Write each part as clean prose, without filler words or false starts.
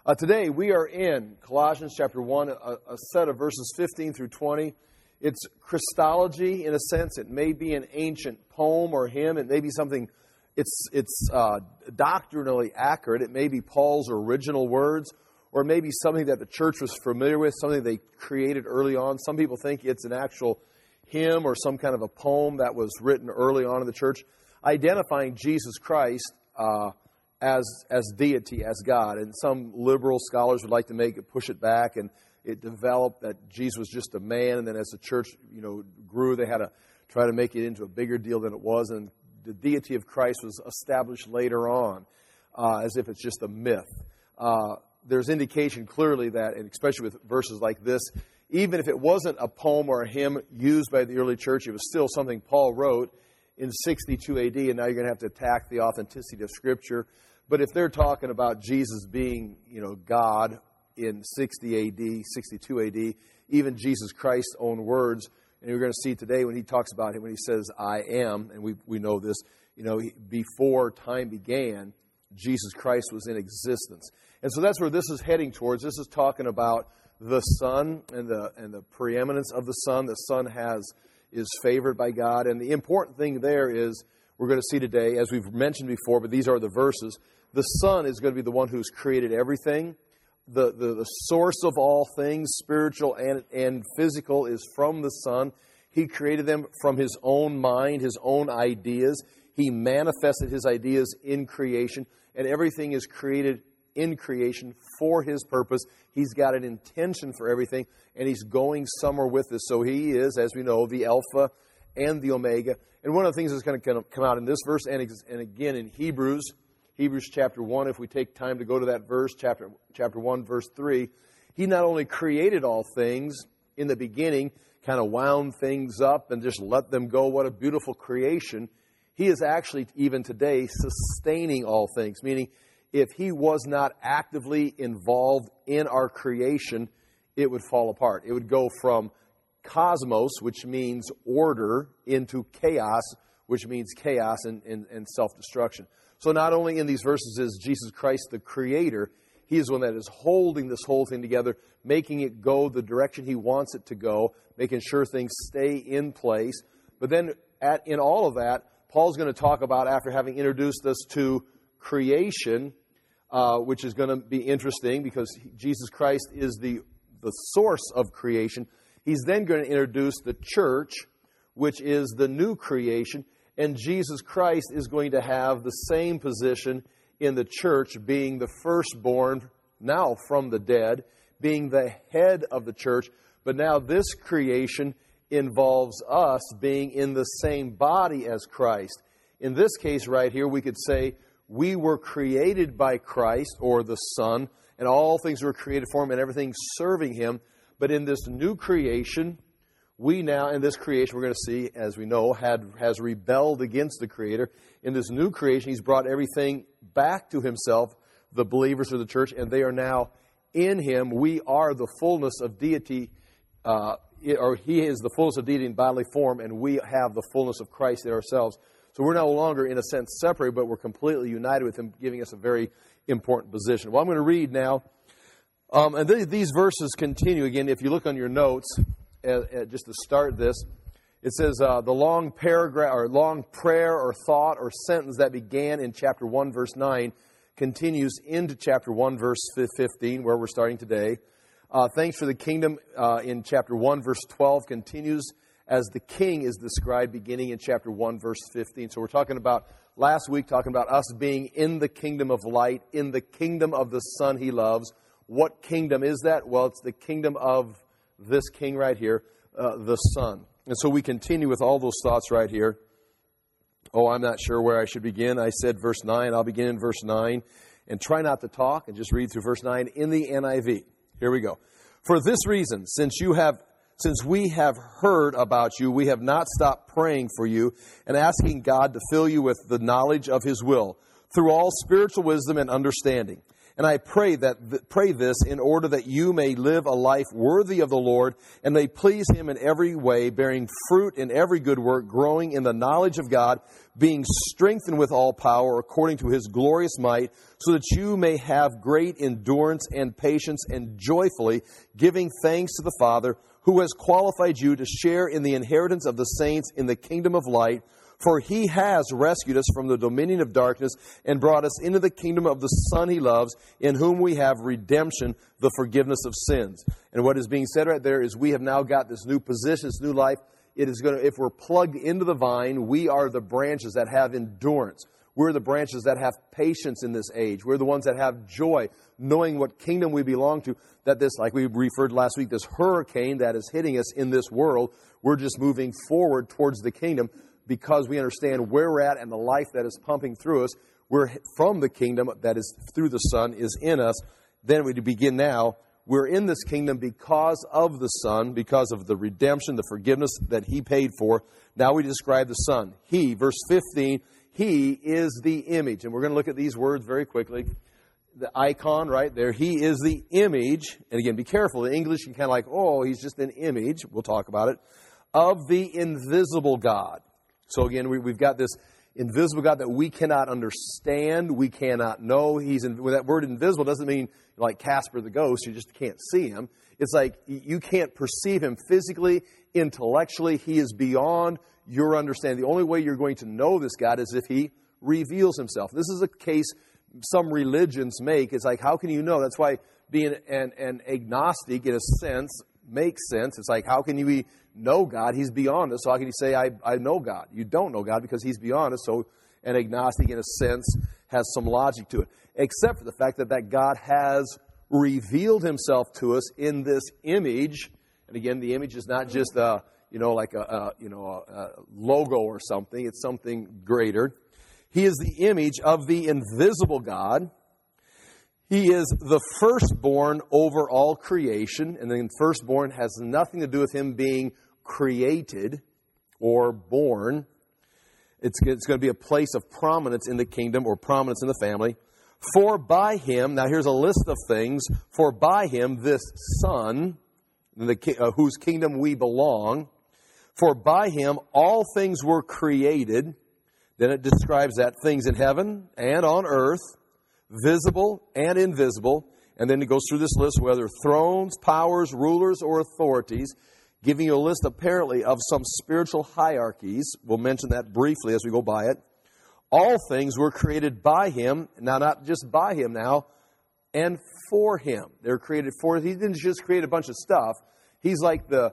Today we are in Colossians chapter 1, a set of verses 15 through 20. It's Christology in a sense. It may be an ancient poem or hymn. It may be something, it's doctrinally accurate. It may be Paul's original words, or it may be something that the church was familiar with, something they created early on. Some people think it's an actual hymn or some kind of a poem that was written early on in the church, identifying Jesus Christ as deity, as God. And some liberal scholars would like to push it back, and it developed that Jesus was just a man, and then as the church, grew, they had to try to make it into a bigger deal than it was, and the deity of Christ was established later on, as if it's just a myth. There's indication clearly that, and especially with verses like this, even if it wasn't a poem or a hymn used by the early church, it was still something Paul wrote in 62 AD, and now you're going to have to attack the authenticity of Scripture. But if they're talking about Jesus being, God in 60 AD, 62 AD, even Jesus Christ's own words, and we're going to see today when he talks about him, when he says, I am, and we know this, before time began, Jesus Christ was in existence. And so that's where this is heading towards. This is talking about the Son and the preeminence of the Son. The Son is favored by God. And the important thing there is, we're going to see today, as we've mentioned before, but these are the verses, the Son is going to be the one who's created everything. The source of all things, spiritual and physical, is from the Son. He created them from His own mind, His own ideas. He manifested His ideas in creation, and everything is created in creation for His purpose. He's got an intention for everything, and He's going somewhere with this. So He is, as we know, the Alpha and the Omega. And one of the things that's going to come out in this verse, and again in Hebrews chapter 1, if we take time to go to that verse, chapter 1, verse 3, He not only created all things in the beginning, kind of wound things up and just let them go. What a beautiful creation. He is actually, even today, sustaining all things, meaning if He was not actively involved in our creation, it would fall apart. It would go from cosmos, which means order, into chaos, which means chaos and self-destruction. So not only in these verses is Jesus Christ the Creator, He is one that is holding this whole thing together, making it go the direction He wants it to go, making sure things stay in place. But then in all of that, Paul's going to talk about, after having introduced us to creation, which is going to be interesting because Jesus Christ is the source of creation. He's then going to introduce the church, which is the new creation. And Jesus Christ is going to have the same position in the church, being the firstborn, now from the dead, being the head of the church. But now this creation involves us being in the same body as Christ. In this case right here, we could say we were created by Christ, or the Son, and all things were created for Him and everything serving Him. But in this new creation, we now, in this creation, we're going to see, as we know, has rebelled against the Creator. In this new creation, He's brought everything back to Himself, the believers of the church, and they are now in Him. We are the fullness of deity, or He is the fullness of deity in bodily form, and we have the fullness of Christ in ourselves. So we're no longer, in a sense, separated, but we're completely united with Him, giving us a very important position. Well, I'm going to read now, and these verses continue. Again, if you look on your notes, just to start this, it says the long paragraph or long prayer or thought or sentence that began in chapter 1, verse 9 continues into chapter 1, verse 15, where we're starting today. Thanks for the kingdom in chapter 1, verse 12 continues as the king is described beginning in chapter 1, verse 15. So we're talking about, last week, talking about us being in the kingdom of light, in the kingdom of the Son He loves. What kingdom is that? Well, it's the kingdom of this king right here, the Son. And so we continue with all those thoughts right here. Oh, I'm not sure where I should begin. I said verse 9. I'll begin in verse 9 and try not to talk and just read through verse 9 in the NIV. Here we go. For this reason, since we have heard about you, we have not stopped praying for you and asking God to fill you with the knowledge of His will through all spiritual wisdom and understanding, And I pray this in order that you may live a life worthy of the Lord and may please Him in every way, bearing fruit in every good work, growing in the knowledge of God, being strengthened with all power according to His glorious might, so that you may have great endurance and patience, and joyfully giving thanks to the Father, who has qualified you to share in the inheritance of the saints in the kingdom of light. For He has rescued us from the dominion of darkness and brought us into the kingdom of the Son He loves, in whom we have redemption, the forgiveness of sins. And what is being said right there is we have now got this new position, this new life. It is going to, if we're plugged into the vine, we are the branches that have endurance. We're the branches that have patience in this age. We're the ones that have joy, knowing what kingdom we belong to. That this, like we referred last week, this hurricane that is hitting us in this world, we're just moving forward towards the kingdom, because we understand where we're at and the life that is pumping through us. We're from the kingdom that is through the Son is in us. Then we begin now. We're in this kingdom because of the Son, because of the redemption, the forgiveness that He paid for. Now we describe the Son. He, verse 15, He is the image. And we're going to look at these words very quickly. The icon right there. He is the image. And again, be careful. In English, you can kind of like, oh, He's just an image. We'll talk about it. Of the invisible God. So again, we've got this invisible God that we cannot understand, we cannot know. Well, that word invisible doesn't mean like Casper the ghost, you just can't see Him. It's like you can't perceive Him physically, intellectually. He is beyond your understanding. The only way you're going to know this God is if He reveals Himself. This is a case some religions make. It's like, how can you know? That's why being an agnostic, in a sense, makes sense. It's like, how can you know God? He's beyond us. So how can you say, I know God? You don't know God because He's beyond us. So an agnostic, in a sense, has some logic to it. Except for the fact that God has revealed Himself to us in this image. And again, the image is not just a logo or something. It's something greater. He is the image of the invisible God. He is the firstborn over all creation. And then firstborn has nothing to do with Him being created or born. It's going to be a place of prominence in the kingdom or prominence in the family. For by Him, now here's a list of things. For by Him, this Son, whose kingdom we belong, for by Him all things were created. Then it describes that things in heaven and on earth, visible and invisible. And then it goes through this list, whether thrones, powers, rulers, or authorities, giving you a list apparently of some spiritual hierarchies. We'll mention that briefly as we go by it. All things were created by Him. Now, not just by Him now, and for Him. They're created for Him. He didn't just create a bunch of stuff. He's like the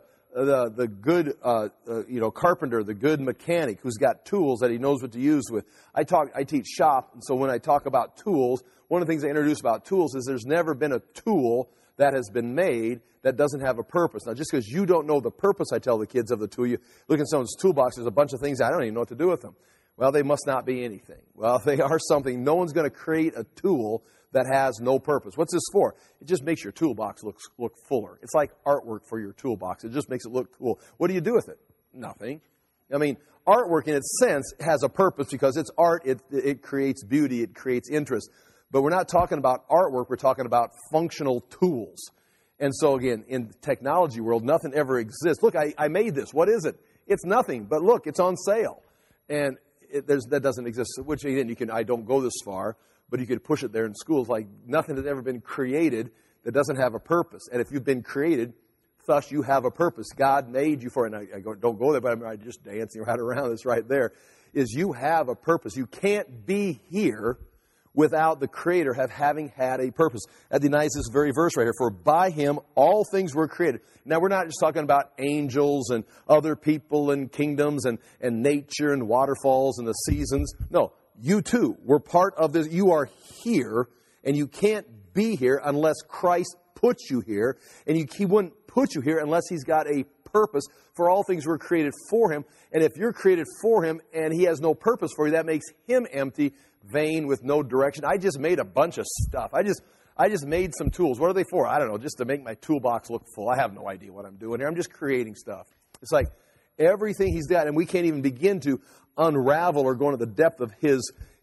good carpenter, the good mechanic who's got tools that he knows what to use with. I teach shop, and so when I talk about tools, one of the things I introduce about tools is there's never been a tool that has been made that doesn't have a purpose. Now, just because you don't know the purpose, I tell the kids, of the tool, you look in someone's toolbox, there's a bunch of things I don't even know what to do with them. Well, they must not be anything. Well, they are something. No one's going to create a tool that has no purpose. What's this for? It just makes your toolbox look fuller. It's like artwork for your toolbox. It just makes it look cool. What do you do with it? Nothing. I mean, artwork in its sense has a purpose because it's art. It creates beauty. It creates interest. But we're not talking about artwork. We're talking about functional tools. And so, again, in the technology world, nothing ever exists. Look, I made this. What is it? It's nothing. But look, it's on sale. And that doesn't exist. Which, again, I don't go this far, but you could push it there in schools. Like, nothing has ever been created that doesn't have a purpose. And if you've been created, thus you have a purpose. God made you for it. And don't go there, but I'm just dancing right around this right there. Is you have a purpose. You can't be here without the Creator having had a purpose. That denies this very verse right here. For by Him all things were created. Now, we're not just talking about angels and other people and kingdoms and nature and waterfalls and the seasons. No, you too were part of this. You are here, and you can't be here unless Christ puts you here. And He wouldn't put you here unless He's got a purpose. For all things were created for Him. And if you're created for Him and He has no purpose for you, that makes Him empty, vain, with no direction. I just made a bunch of stuff. I just made some tools. What are they for? I don't know, just to make my toolbox look full. I have no idea what I'm doing here. I'm just creating stuff. It's like everything He's got, and we can't even begin to unravel or go into the depth of His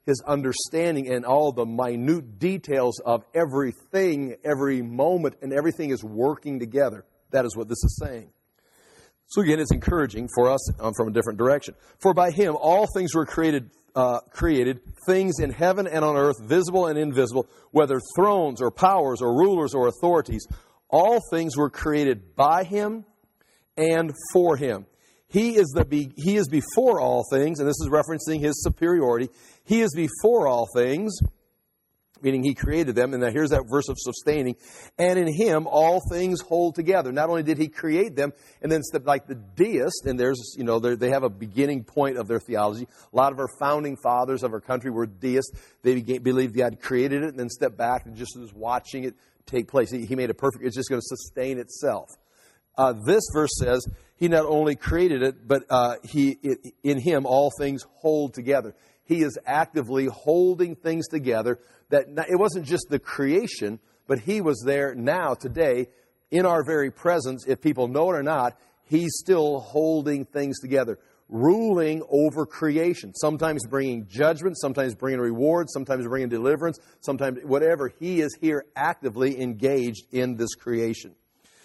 his understanding and all the minute details of everything, every moment, and everything is working together. That is what this is saying. So again, it's encouraging for us from a different direction. For by him all things were created, things in heaven and on earth, visible and invisible, whether thrones or powers or rulers or authorities. All things were created by him and for him. He is before all things, and this is referencing his superiority. He is before all things, meaning he created them. And now here's that verse of sustaining. And in him all things hold together. Not only did he create them, and then like the deist, and there's, they have a beginning point of their theology. A lot of our founding fathers of our country were deists. They believed God created it and then stepped back and just was watching it take place. He made it perfect. It's just going to sustain itself. This verse says he not only created it, but in him all things hold together. He is actively holding things together. That it wasn't just the creation, but he was there now, today, in our very presence. If people know it or not, he's still holding things together, ruling over creation, sometimes bringing judgment, sometimes bringing reward, sometimes bringing deliverance, sometimes whatever. He is here actively engaged in this creation.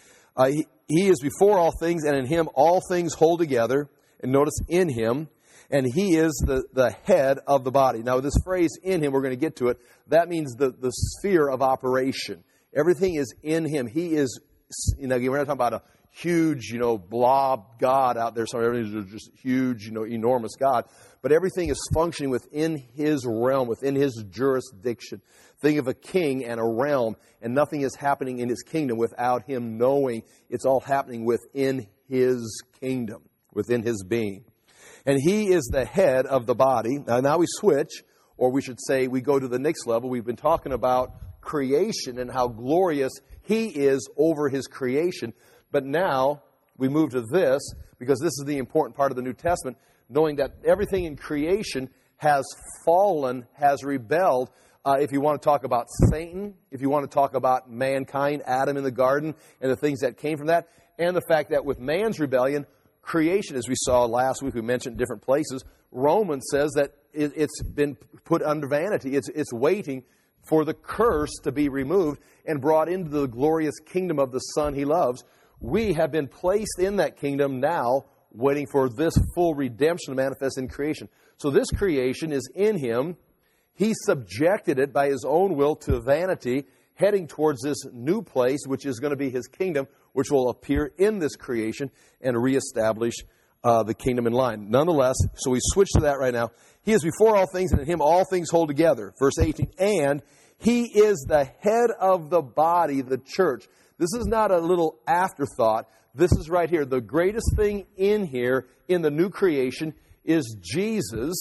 He is before all things, and in him all things hold together. And notice, in him. And he is the head of the body. Now, this phrase, in him, we're going to get to it. That means the sphere of operation. Everything is in him. He is, we're not talking about a huge, blob God out there. So everything's just huge, enormous God. But everything is functioning within his realm, within his jurisdiction. Think of a king and a realm, and nothing is happening in his kingdom without him knowing. It's all happening within his kingdom, within his being. And he is the head of the body. Now we switch, or we should say we go to the next level. We've been talking about creation and how glorious he is over his creation. But now we move to this, because this is the important part of the New Testament, knowing that everything in creation has fallen, has rebelled. If you want to talk about Satan, if you want to talk about mankind, Adam in the garden, and the things that came from that, and the fact that with man's rebellion, creation, as we saw last week, we mentioned in different places, Romans says that it's been put under vanity. It's waiting for the curse to be removed and brought into the glorious kingdom of the Son he loves. We have been placed in that kingdom now, waiting for this full redemption to manifest in creation. So this creation is in him. He subjected it by his own will to vanity, heading towards this new place, which is going to be his kingdom, which will appear in this creation and reestablish the kingdom in line. Nonetheless, so we switch to that right now. He is before all things, and in him all things hold together. Verse 18, and he is the head of the body, the church. This is not a little afterthought. This is right here. The greatest thing in here, in the new creation, is Jesus,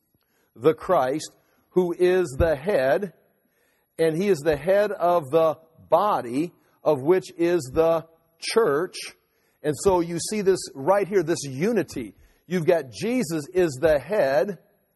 the Christ, who is the head, and he is the head of the body, of which is the church. And so you see this right here, this unity. You've got Jesus is the head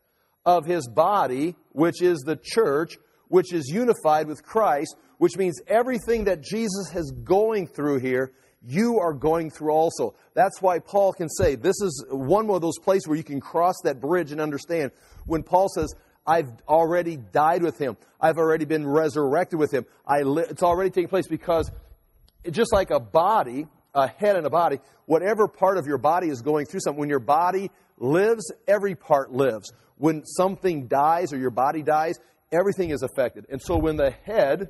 of his body, which is the church, which is unified with Christ, which means everything that Jesus is going through here, you are going through also. That's why Paul can say, this is one of those places where you can cross that bridge and understand. When Paul says, I've already died with him. I've already been resurrected with him. It's already taking place, because just like a body, a head and a body, whatever part of your body is going through something, when your body lives, every part lives. When something dies or your body dies, everything is affected. And so when the head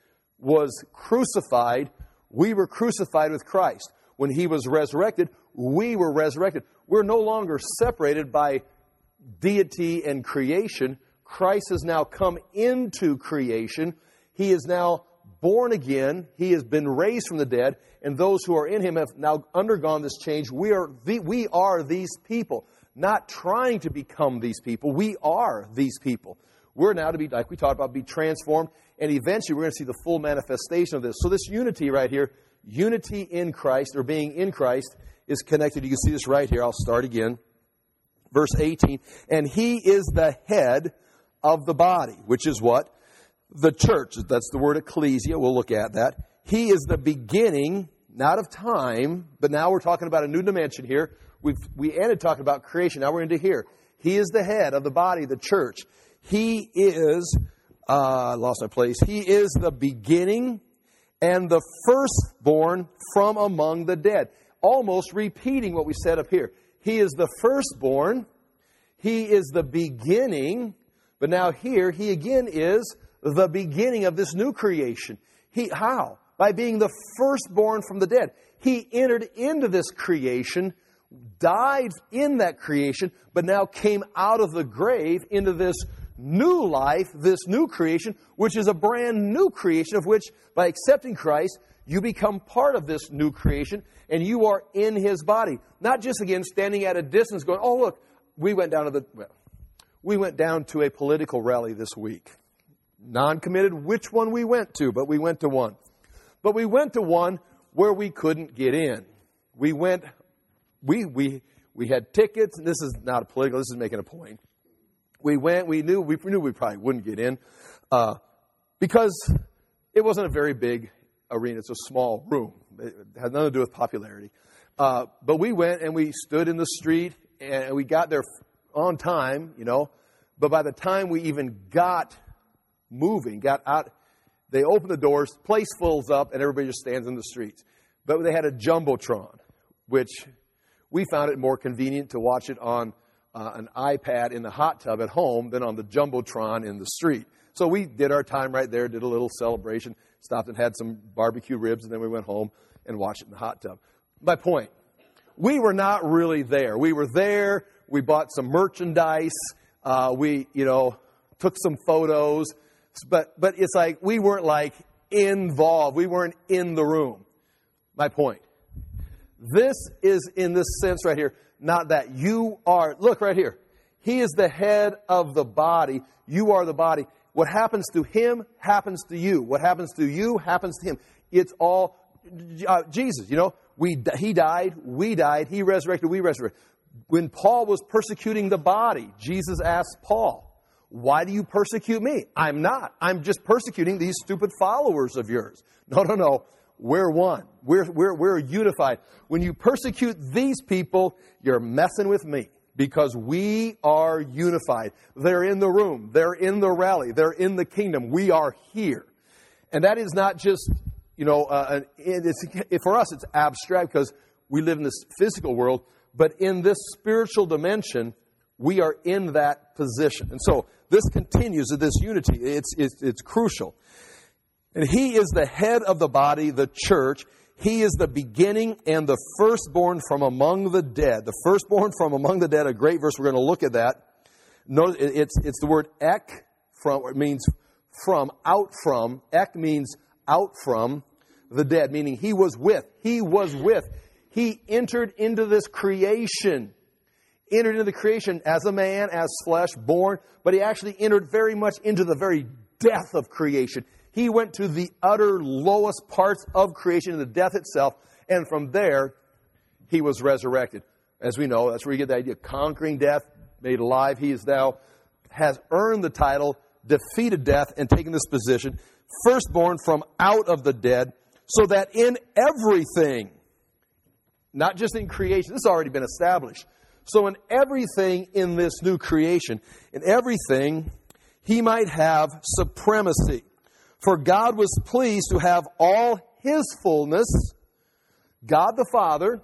was crucified, we were crucified with Christ. When he was resurrected, we were resurrected. We're no longer separated by deity and creation. Christ has now come into creation. He is now born again. He has been raised from the dead. And those who are in him have now undergone this change. We are these people. Not trying to become these people. We are these people. We're now to be, like we talked about, be transformed. And eventually we're going to see the full manifestation of this. So this unity right here, unity in Christ, or being in Christ, is connected. You can see this right here. I'll start again. Verse 18, and he is the head of the body, which is what? The church. That's the word ecclesia. We'll look at that. He is the beginning, not of time, but now we're talking about a new dimension here. We ended talking about creation. Now we're into here. He is the head of the body, the church. He is, I lost my place. He is the beginning and the firstborn from among the dead. Almost repeating what we said up here. He is the firstborn. He is the beginning. But now here, he again is the beginning of this new creation. How? By being the firstborn from the dead. He entered into this creation, died in that creation, but now came out of the grave into this new life, this new creation, which is a brand new creation of which, by accepting Christ, you become part of this new creation, and you are in His body. Not just, again, standing at a distance going, oh, look, we went down to a political rally this week. Non-committed which one we went to, but we went to one. But we went to one where we couldn't get in. We had tickets, and this is not a political, this is making a point. We knew we probably wouldn't get in because it wasn't a very big arena. It's a small room. It had nothing to do with popularity. But we went and we stood in the street and we got there on time, But by the time we even got moving, got out, they open the doors, place fills up, and everybody just stands in the streets. But they had a Jumbotron, which we found it more convenient to watch it on an iPad in the hot tub at home than on the Jumbotron in the street. So we did our time right there, did a little celebration, stopped and had some barbecue ribs, and then we went home and watched it in the hot tub. My point, we were not really there. We were there, we bought some merchandise, we took some photos, but it's like we weren't like involved. We weren't in the room. My point. This is in this sense right here, not that you are, look right here. He is the head of the body. You are the body. What happens to Him happens to you. What happens to you happens to Him. It's all Jesus, He died, we died, He resurrected, we resurrected. When Paul was persecuting the body, Jesus asked Paul, why do you persecute me? I'm not. I'm just persecuting these stupid followers of yours. No. We're one. We're unified. When you persecute these people, you're messing with me because we are unified. They're in the room. They're in the rally. They're in the kingdom. We are here. And that is not just, for us it's abstract because we live in this physical world, but in this spiritual dimension, we are in that position. And so this continues with this unity. It's crucial. And He is the head of the body, the church. He is the beginning and the firstborn from among the dead. The firstborn from among the dead, a great verse. We're going to look at that. Notice it's the word ek, it means from, out from. Ek means out from the dead, meaning He was with. He was with. He entered into this creation. Entered into the creation as a man, as flesh, born. But He actually entered very much into the very death of creation. He went to the utter lowest parts of creation, in the death itself, and from there, He was resurrected. As we know, that's where you get the idea of conquering death, made alive. He has earned the title, defeated death, and taken this position, firstborn from out of the dead, so that in everything, not just in creation, this has already been established. So in everything in this new creation, in everything, He might have supremacy. For God was pleased to have all His fullness. God the Father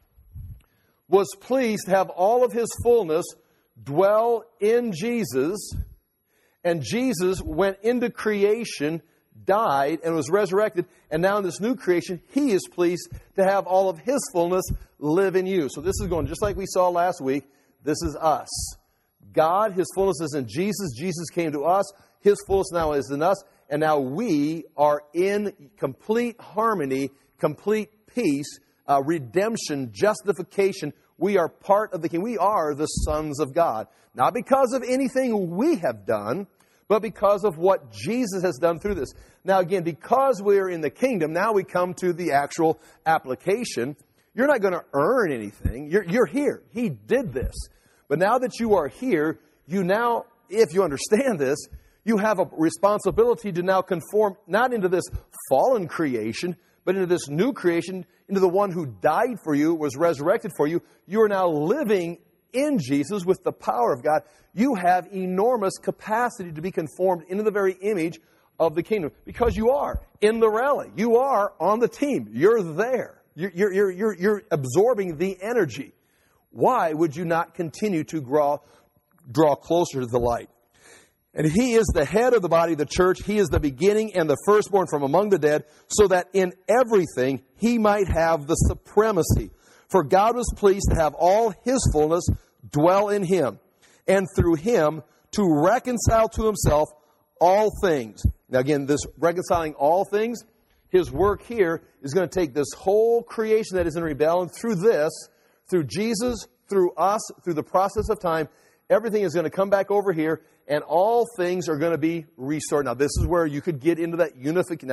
was pleased to have all of His fullness dwell in Jesus. And Jesus went into creation, died, and was resurrected. And now in this new creation, He is pleased to have all of His fullness live in you. So this is going just like we saw last week. This is us. God, His fullness is in Jesus. Jesus came to us. His fullness now is in us. And now we are in complete harmony, complete peace, redemption, justification. We are part of the kingdom. We are the sons of God. Not because of anything we have done, but because of what Jesus has done through this. Now again, because we're in the kingdom, now we come to the actual application. You're not going to earn anything. You're here. He did this. But now that you are here, you now, if you understand this, you have a responsibility to now conform not into this fallen creation, but into this new creation, into the one who died for you, was resurrected for you. You are now living in Jesus with the power of God, you have enormous capacity to be conformed into the very image of the kingdom. Because you are in the rally. You are on the team. You're there. You're absorbing the energy. Why would you not continue to draw closer to the light? And He is the head of the body of the church. He is the beginning and the firstborn from among the dead, so that in everything He might have the supremacy. For God was pleased to have all His fullness dwell in Him, and through Him to reconcile to Himself all things. Now again, this reconciling all things, His work here is going to take this whole creation that is in rebellion through Jesus, through us, through the process of time. Everything is going to come back over here, and all things are going to be restored. Now, this is where you could get into that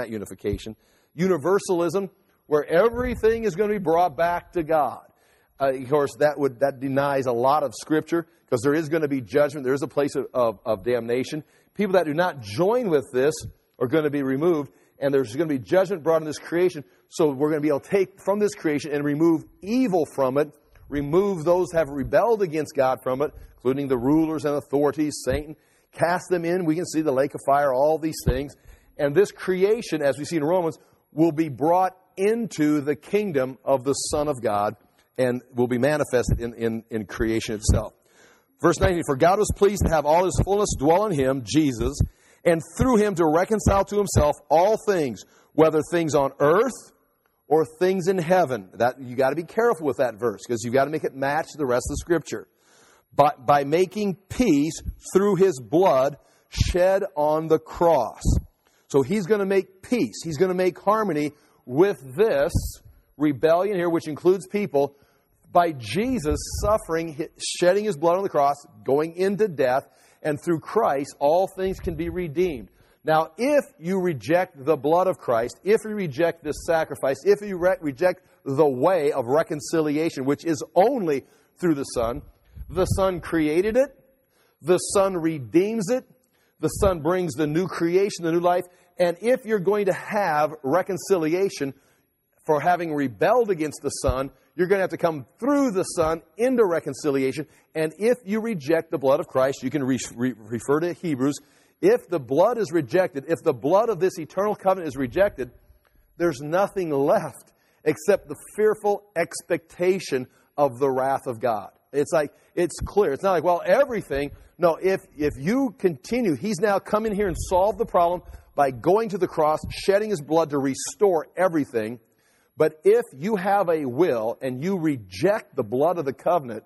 universalism, where everything is going to be brought back to God. Of course, that denies a lot of Scripture, because there is going to be judgment. There is a place of damnation. People that do not join with this are going to be removed, and there's going to be judgment brought in this creation. So we're going to be able to take from this creation and remove evil from it, remove those who have rebelled against God from it, including the rulers and authorities, Satan, cast them in. We can see the lake of fire, all these things. And this creation, as we see in Romans, will be brought into the kingdom of the Son of God and will be manifested in creation itself. Verse 19, for God was pleased to have all His fullness dwell in Him, Jesus, and through Him to reconcile to Himself all things, whether things on earth or things in heaven. That you got to be careful with that verse, because you've got to make it match the rest of the Scripture. By making peace through His blood shed on the cross. So He's going to make peace. He's going to make harmony with this rebellion here, which includes people, by Jesus suffering, shedding His blood on the cross, going into death, and through Christ, all things can be redeemed. Now, if you reject the blood of Christ, if you reject this sacrifice, if you reject the way of reconciliation, which is only through the Son created it, the Son redeems it, the Son brings the new creation, the new life, and if you're going to have reconciliation for having rebelled against the Son, you're going to have to come through the Son into reconciliation. And if you reject the blood of Christ, you can refer to Hebrews. If the blood is rejected, if the blood of this eternal covenant is rejected, there's nothing left except the fearful expectation of the wrath of God. It's clear. It's not like, well, everything. No, if you continue, He's now come in here and solved the problem by going to the cross, shedding His blood to restore everything. But if you have a will and you reject the blood of the covenant,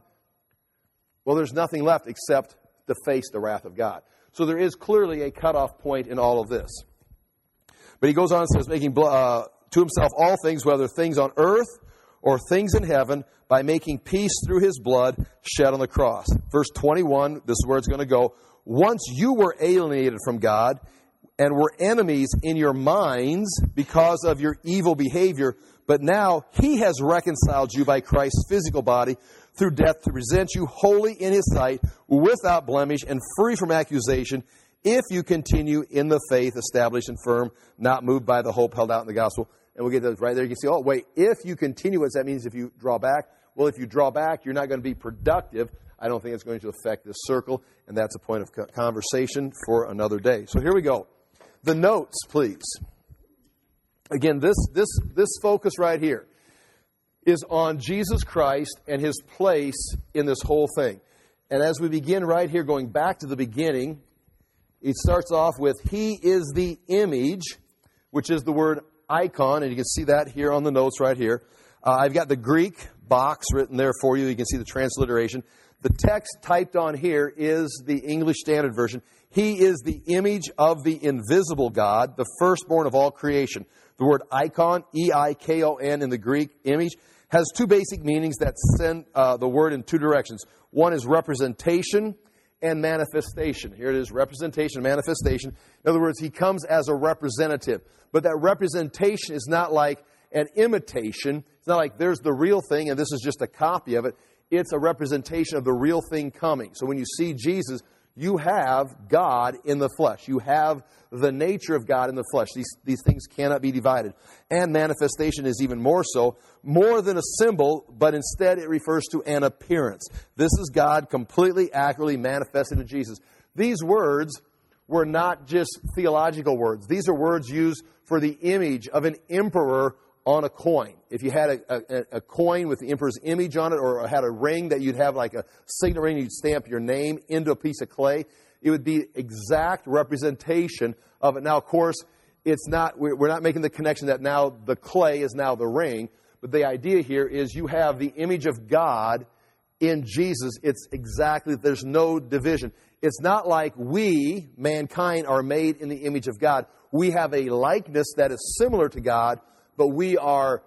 well, there's nothing left except to face the wrath of God. So there is clearly a cutoff point in all of this. But he goes on and says, making to Himself all things, whether things on earth or things in heaven, by making peace through His blood shed on the cross. Verse 21, this is where it's going to go. Once you were alienated from God and were enemies in your minds because of your evil behavior, but now He has reconciled you by Christ's physical body through death to present you holy in His sight, without blemish and free from accusation, if you continue in the faith, established and firm, not moved by the hope held out in the gospel. And we'll get those right there. You can see, oh, wait, if you continue, what that means if you draw back? Well, if you draw back, you're not going to be productive. I don't think it's going to affect this circle, and that's a point of conversation for another day. So here we go. The notes, please. Again, this focus right here is on Jesus Christ and His place in this whole thing. And as we begin right here, going back to the beginning, it starts off with, He is the image, which is the word icon, and you can see that here on the notes right here. I've got the Greek box written there for you. You can see the transliteration. The text typed on here is the English Standard Version. He is the image of the invisible God, the firstborn of all creation. The word icon, E-I-K-O-N in the Greek, image, has two basic meanings that send the word in two directions. One is representation and manifestation. Here it is, representation and manifestation. In other words, He comes as a representative. But that representation is not like an imitation. It's not like there's the real thing and this is just a copy of it. It's a representation of the real thing coming. So when you see Jesus, you have God in the flesh. You have the nature of God in the flesh. These things cannot be divided. And manifestation is even more so, more than a symbol, but instead it refers to an appearance. This is God completely, accurately manifested in Jesus. These words were not just theological words. These are words used for the image of an emperor on a coin. If you had a coin with the emperor's image on it, or had a ring that you'd have like a signet ring, you'd stamp your name into a piece of clay, it would be exact representation of it. Now, of course, it's not. We're not making the connection that now the clay is now the ring, but the idea here is you have the image of God in Jesus. It's exactly, there's no division. It's not like we, mankind, are made in the image of God. We have a likeness that is similar to God, but we are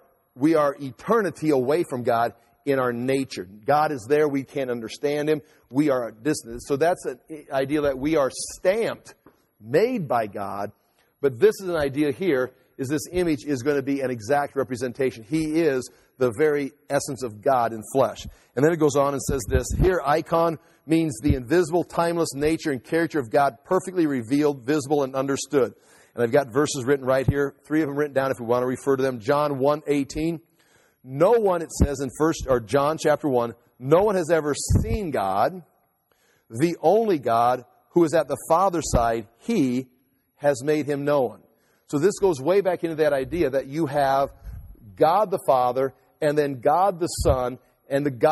eternity away from God in our nature. God is there. We can't understand Him. We are distant. So that's an idea that we are stamped, made by God. But this is an idea here, is this image is going to be an exact representation. He is the very essence of God in flesh. And then it goes on and says this. Here, icon means the invisible, timeless nature and character of God perfectly revealed, visible, and understood. And I've got verses written right here, 3 of them written down if we want to refer to them. John 1:18. No one, it says in John chapter 1, no one has ever seen God, the only God who is at the Father's side. He has made Him known. So this goes way back into that idea that you have God the Father and then God the Son, and the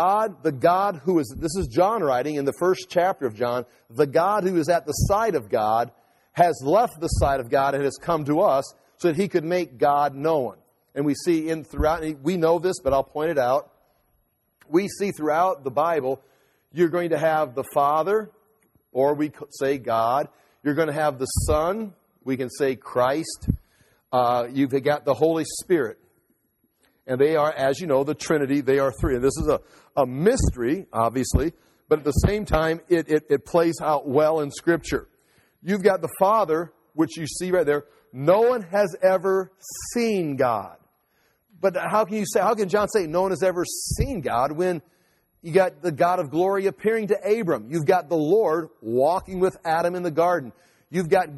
God who is, this is John writing in the first chapter of John, the God who is at the side of God has left the side of God and has come to us so that He could make God known. And we see throughout, we know this, but I'll point it out. We see throughout the Bible, you're going to have the Father, or we say God. You're going to have the Son, we can say Christ. You've got the Holy Spirit. And they are, as you know, the Trinity. They are three. And this is a mystery, obviously, but at the same time, it plays out well in Scripture. You've got the Father, which you see right there. No one has ever seen God. But how can John say no one has ever seen God when you got the God of glory appearing to Abram? You've got the Lord walking with Adam in the garden. You've got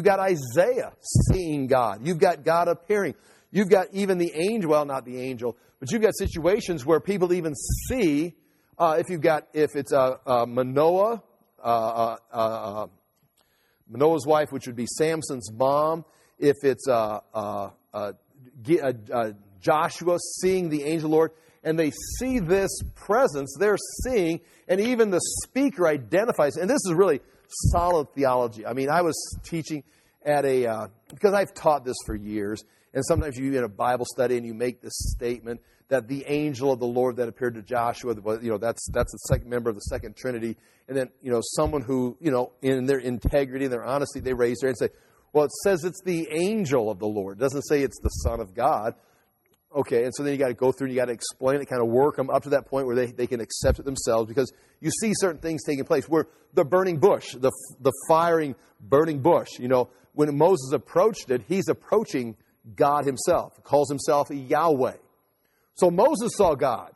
Isaiah seeing God. You've got God appearing. You've got even the angel, well, not the angel, but you've got situations where people even see, if it's Manoah, Manoah's wife, which would be Samson's mom, if it's Joshua seeing the angel Lord, and they see this presence, they're seeing, and even the speaker identifies, and this is really solid theology. I mean, I was teaching at because I've taught this for years, and sometimes you in a Bible study and you make this statement that the angel of the Lord that appeared to Joshua, that's the second member of the second Trinity, and then, someone who, in their integrity and their honesty, they raise their hand and say, well, it says it's the angel of the Lord. It doesn't say it's the Son of God. Okay, and so then you got to go through and you got to explain it, kind of work them up to that point where they can accept it themselves, because you see certain things taking place. Where the burning bush, the firing burning bush, when Moses approached it, he's approaching God Himself. He calls Himself Yahweh. So Moses saw God.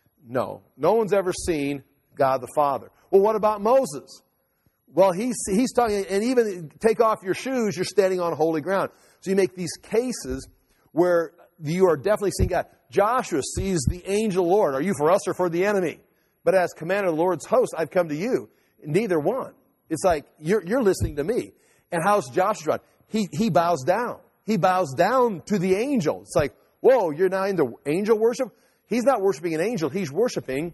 No one's ever seen God the Father. Well, what about Moses? Well, he's talking, and even take off your shoes, you're standing on holy ground. So you make these cases where you are definitely seeing God. Joshua sees the angel Lord. Are you for us or for the enemy? But as commander of the Lord's host, I've come to you. Neither one. It's like, you're listening to me. And how's Joshua? He bows down. He bows down to the angel. It's like, whoa, you're now into angel worship? He's not worshiping an angel. He's worshiping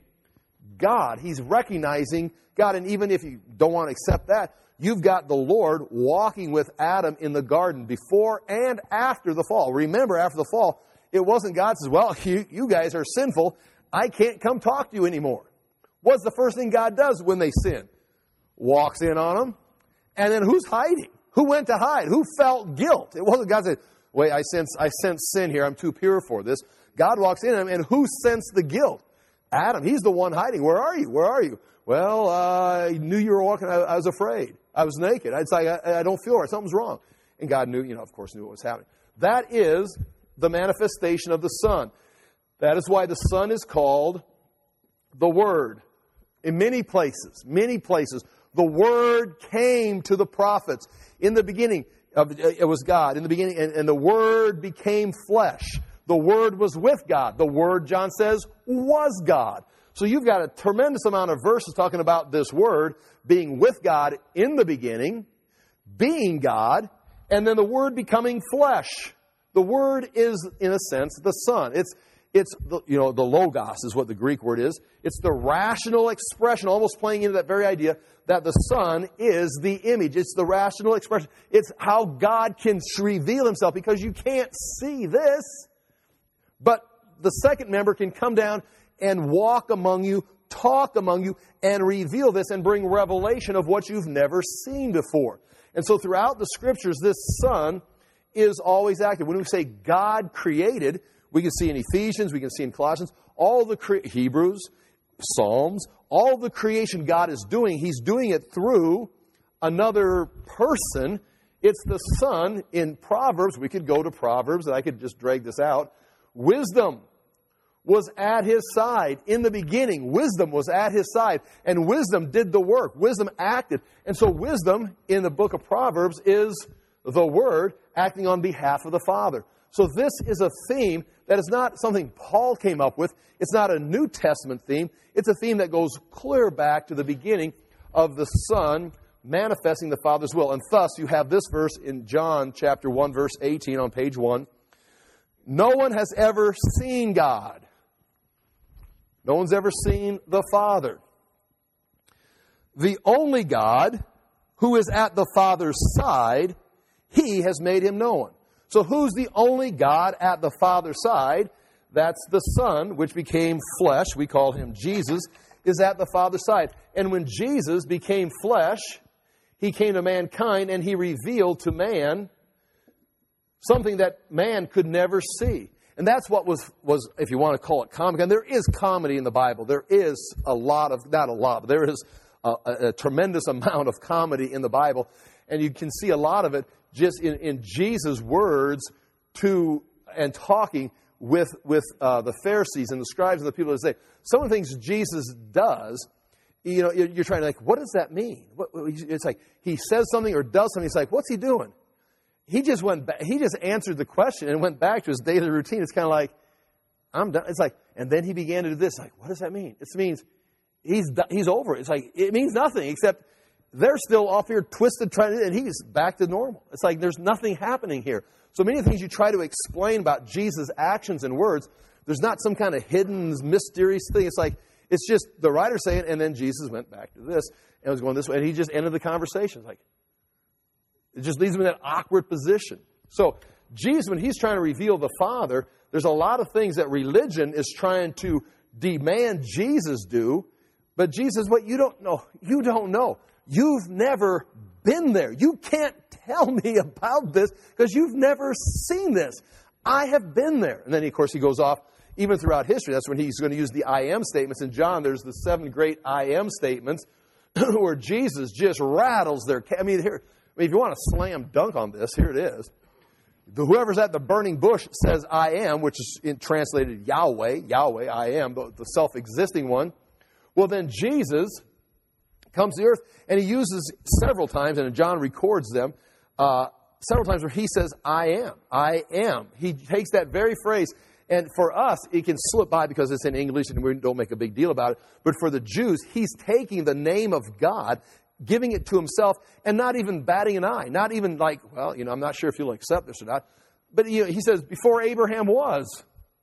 God. He's recognizing God. And even if you don't want to accept that, you've got the Lord walking with Adam in the garden before and after the fall. Remember, after the fall, it wasn't God says, well, you guys are sinful. I can't come talk to you anymore. What's the first thing God does when they sin? Walks in on them. And then who's hiding? Who went to hide? Who felt guilt? It wasn't God said, wait, I sense sin here. I'm too pure for this. God walks in on him, and who sensed the guilt? Adam. He's the one hiding. Where are you? Where are you? Well, I knew you were walking. I was afraid. I was naked. It's like, I don't feel right. Something's wrong. And God knew, of course, knew what was happening. That is the manifestation of the Son. That is why the Son is called the Word. In many places, The Word came to the prophets. In the beginning, it was God. In the beginning, and the Word became flesh. The Word was with God. The Word, John says, was God. So you've got a tremendous amount of verses talking about this Word being with God in the beginning, being God, and then the Word becoming flesh. The Word is, in a sense, the Son. It's the logos is what the Greek word is. It's the rational expression, almost playing into that very idea that the Son is the image. It's the rational expression. It's how God can reveal Himself, because you can't see this. But the second member can come down and walk among you, talk among you, and reveal this and bring revelation of what you've never seen before. And so throughout the Scriptures, this Son is always active. When we say God created, we can see in Ephesians, we can see in Colossians, all the Hebrews, Psalms, all the creation God is doing, He's doing it through another person. It's the Son. In Proverbs, we could go to Proverbs, and I could just drag this out. Wisdom was at His side. In the beginning, wisdom was at His side. And wisdom did the work. Wisdom acted. And so wisdom in the book of Proverbs is the Word acting on behalf of the Father. So this is a theme that is not something Paul came up with. It's not a New Testament theme. It's a theme that goes clear back to the beginning of the Son manifesting the Father's will. And thus, you have this verse in John chapter 1, verse 18 on page 1. No one has ever seen God. No one's ever seen the Father. The only God who is at the Father's side, He has made Him known. So who's the only God at the Father's side? That's the Son, which became flesh. We call Him Jesus, is at the Father's side. And when Jesus became flesh, He came to mankind and He revealed to man something that man could never see. And that's what was, if you want to call it comic. And there is comedy in the Bible. There is but there is a tremendous amount of comedy in the Bible. And you can see a lot of it just in Jesus' words to and talking with the Pharisees and the scribes and the people that say, some of the things Jesus does, you're trying to what does that mean? It's like He says something or does something. It's like, what's He doing? He just went back, He just answered the question and went back to His daily routine. It's kind of like, I'm done. It's like, and then He began to do this. Like, what does that mean? It means He's over it. It's like, it means nothing except they're still off here twisted, and He's back to normal. It's like there's nothing happening here. So many things you try to explain about Jesus' actions and words, there's not some kind of hidden, mysterious thing. It's like, it's just the writer saying, and then Jesus went back to this, and was going this way, and He just ended the conversation. It's like, it just leaves Him in that awkward position. So Jesus, when He's trying to reveal the Father, there's a lot of things that religion is trying to demand Jesus do, but Jesus, what you don't know. You've never been there. You can't tell me about this because you've never seen this. I have been there. And then, of course, He goes off, even throughout history. That's when He's going to use the I am statements. In John, there's the 7 great I am statements where Jesus just rattles their... if you want to slam dunk on this, here it is. Whoever's at the burning bush says I am, which is translated Yahweh, I am, the self-existing one. Well, then Jesus comes to the earth, and He uses several times, and John records them, several times where He says, I am. He takes that very phrase, and for us, it can slip by because it's in English, and we don't make a big deal about it. But for the Jews, He's taking the name of God, giving it to Himself, and not even batting an eye. Not even like, I'm not sure if you'll accept this or not. But He says, before Abraham was,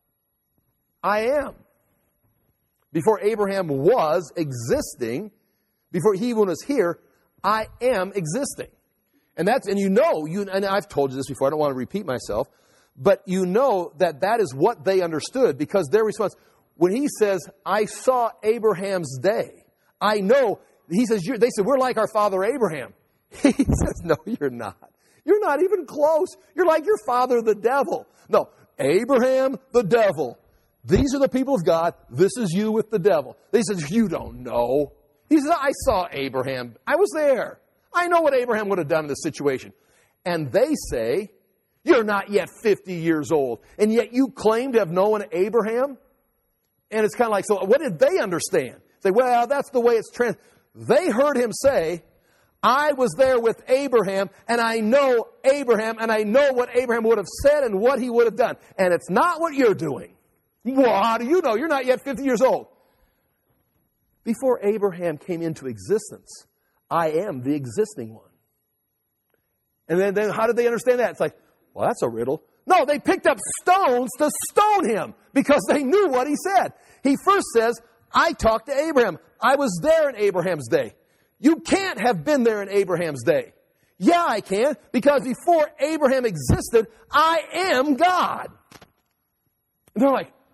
I am. Before Abraham was existing, before He even was here, I am existing. And and I've told you this before, I don't want to repeat myself, but that is what they understood, because their response, when He says, I saw Abraham's day, I know, He says, they said, we're like our father Abraham. He says, no, you're not. You're not even close. You're like your father, the devil. No, Abraham, the devil. These are the people of God. This is you with the devil. They said, you don't know. He said, I saw Abraham. I was there. I know what Abraham would have done in this situation. And they say, you're not yet 50 years old, and yet you claim to have known Abraham? And it's kind of like, so what did they understand? Say, well, that's the way it's They heard him say, I was there with Abraham, and I know Abraham, and I know what Abraham would have said and what he would have done. And it's not what you're doing. Well, how do you know? You're not yet 50 years old. Before Abraham came into existence, I am the existing one. And then how did they understand that? It's like, well, that's a riddle. No, they picked up stones to stone him because they knew what he said. He first says, I talked to Abraham. I was there in Abraham's day. You can't have been there in Abraham's day. Yeah, I can, because before Abraham existed, I am God. And they're like,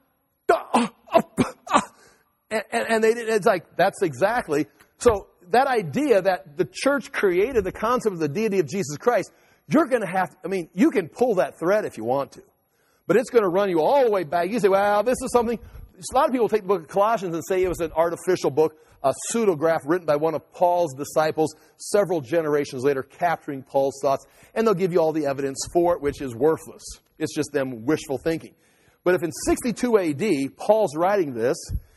and it's like, that's exactly. So that idea that the church created the concept of the deity of Jesus Christ, you're going to have, you can pull that thread if you want to, but it's going to run you all the way back. You say, well, this is something, a lot of people take the book of Colossians and say it was an artificial book, a pseudograph written by one of Paul's disciples several generations later, capturing Paul's thoughts, and they'll give you all the evidence for it, which is worthless. It's just them wishful thinking. But if in 62 AD, Paul's writing this,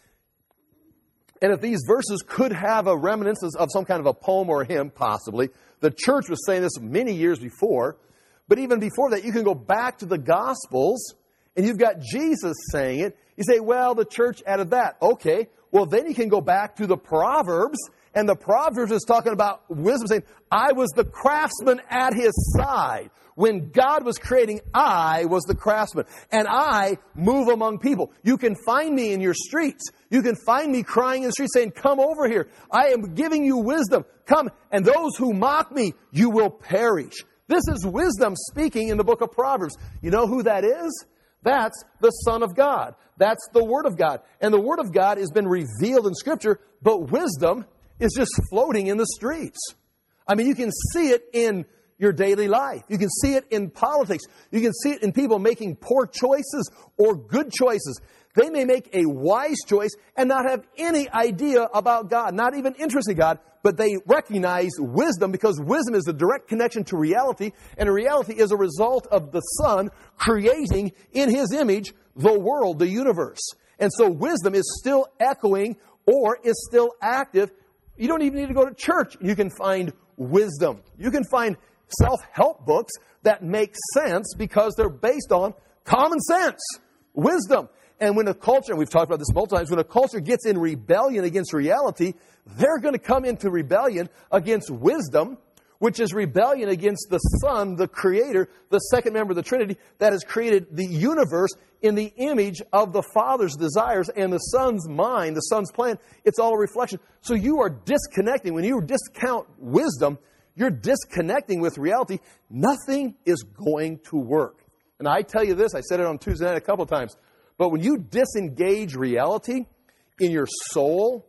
and if these verses could have a reminiscence of some kind of a poem or a hymn, possibly, the church was saying this many years before, but even before that, you can go back to the Gospels, and you've got Jesus saying it. You say, well, the church added that. Okay, well, then you can go back to the Proverbs, and the Proverbs is talking about wisdom, saying, I was the craftsman at his side. When God was creating, I was the craftsman, and I move among people. You can find me in your streets. You can find me crying in the streets saying, come over here. I am giving you wisdom. Come, and those who mock me, you will perish. This is wisdom speaking in the book of Proverbs. You know who that is? That's the Son of God. That's the Word of God. And the Word of God has been revealed in Scripture, but wisdom is just floating in the streets. You can see it in your daily life. You can see it in politics. You can see it in people making poor choices or good choices. They may make a wise choice and not have any idea about God, not even interest in God, but they recognize wisdom because wisdom is a direct connection to reality, and reality is a result of the Son creating in His image the world, the universe. And so wisdom is still echoing or is still active. You don't even need to go to church. You can find wisdom. You can find self-help books that make sense because they're based on common sense, wisdom. And when a culture, and we've talked about this multiple times, when a culture gets in rebellion against reality, they're going to come into rebellion against wisdom, which is rebellion against the Son, the Creator, the second member of the Trinity that has created the universe in the image of the Father's desires and the Son's mind, the Son's plan. It's all a reflection. So you are disconnecting. When you discount wisdom, you're disconnecting with reality. Nothing is going to work. And I tell you this, I said it on Tuesday night a couple of times, but when you disengage reality in your soul,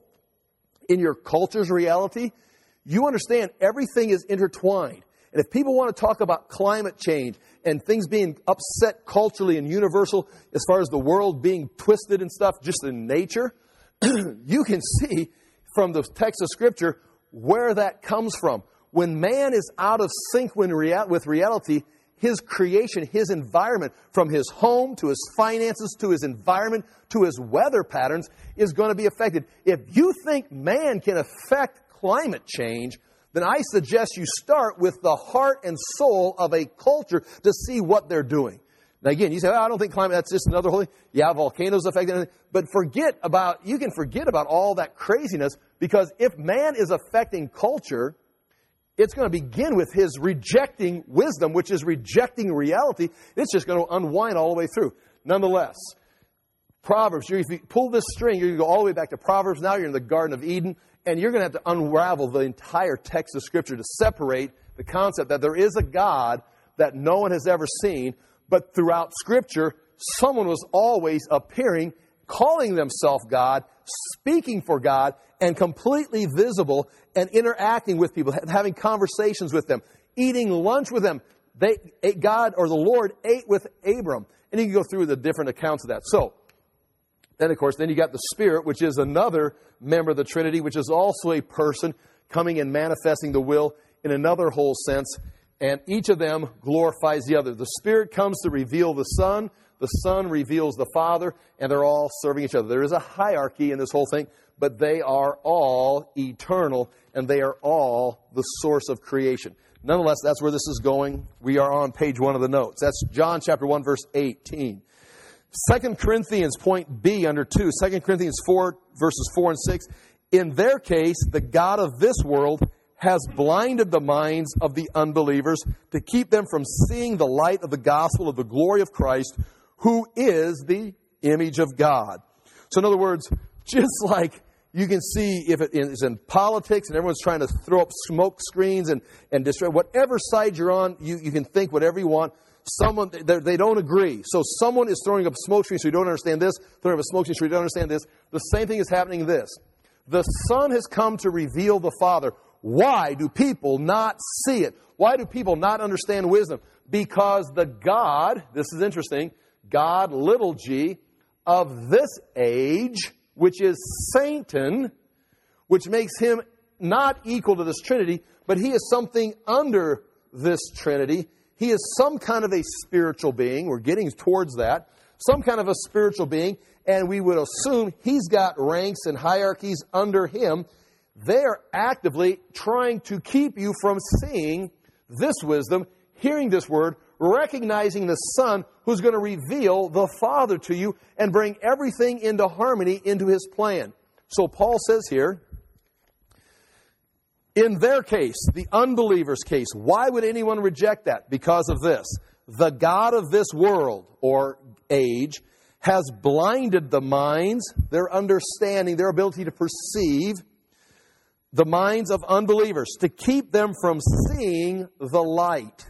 in your culture's reality, you understand everything is intertwined. And if people want to talk about climate change and things being upset culturally and universal as far as the world being twisted and stuff just in nature, you can see from the text of Scripture where that comes from. When man is out of sync with reality, his creation, his environment, from his home to his finances to his environment to his weather patterns is going to be affected. If you think man can affect climate change, then I suggest you start with the heart and soul of a culture to see what they're doing. Now again, you say, I don't think climate, that's just another whole thing. Yeah, volcanoes affect everything. But you can forget about all that craziness, because if man is affecting culture, it's going to begin with his rejecting wisdom, which is rejecting reality. It's just going to unwind all the way through. Nonetheless, Proverbs, if you pull this string, you're going to go all the way back to Proverbs. Now you're in the Garden of Eden, and you're going to have to unravel the entire text of Scripture to separate the concept that there is a God that no one has ever seen, but throughout Scripture, someone was always appearing, calling themselves God, speaking for God, and completely visible and interacting with people, having conversations with them, eating lunch with them. God or the Lord ate with Abram. And you can go through the different accounts of that. So, then of course, you got the Spirit, which is another member of the Trinity, which is also a person coming and manifesting the will in another whole sense. And each of them glorifies the other. The Spirit comes to reveal the Son. the Son reveals the Father, and they're all serving each other. There is a hierarchy in this whole thing, but they are all eternal, and they are all the source of creation. Nonetheless, that's where this is going. We are on page 1 of the notes. That's John chapter 1, verse 18. 2 Corinthians, point B under 2, 2 Corinthians 4, verses 4 and 6. In their case, the God of this world has blinded the minds of the unbelievers to keep them from seeing the light of the gospel of the glory of Christ, who is the image of God. So in other words, just like you can see if it is in politics and everyone's trying to throw up smoke screens and destroy whatever side you're on, you can think whatever you want. Someone, they don't agree. So someone is throwing up smoke screens so you don't understand this, throwing up a smoke screen so you don't understand this. The same thing is happening in this. The Son has come to reveal the Father. Why do people not see it? Why do people not understand wisdom? Because the God, this is interesting, God, little g, of this age, which is Satan, which makes him not equal to this Trinity, but he is something under this Trinity. He is some kind of a spiritual being. We're getting towards that. Some kind of a spiritual being, and we would assume he's got ranks and hierarchies under him. They're actively trying to keep you from seeing this wisdom, hearing this word, recognizing the Son who's going to reveal the Father to you and bring everything into harmony into his plan. So Paul says here, in their case, the unbeliever's case, why would anyone reject that? Because of this. The God of this world or age has blinded the minds, their understanding, their ability to perceive, the minds of unbelievers, to keep them from seeing the light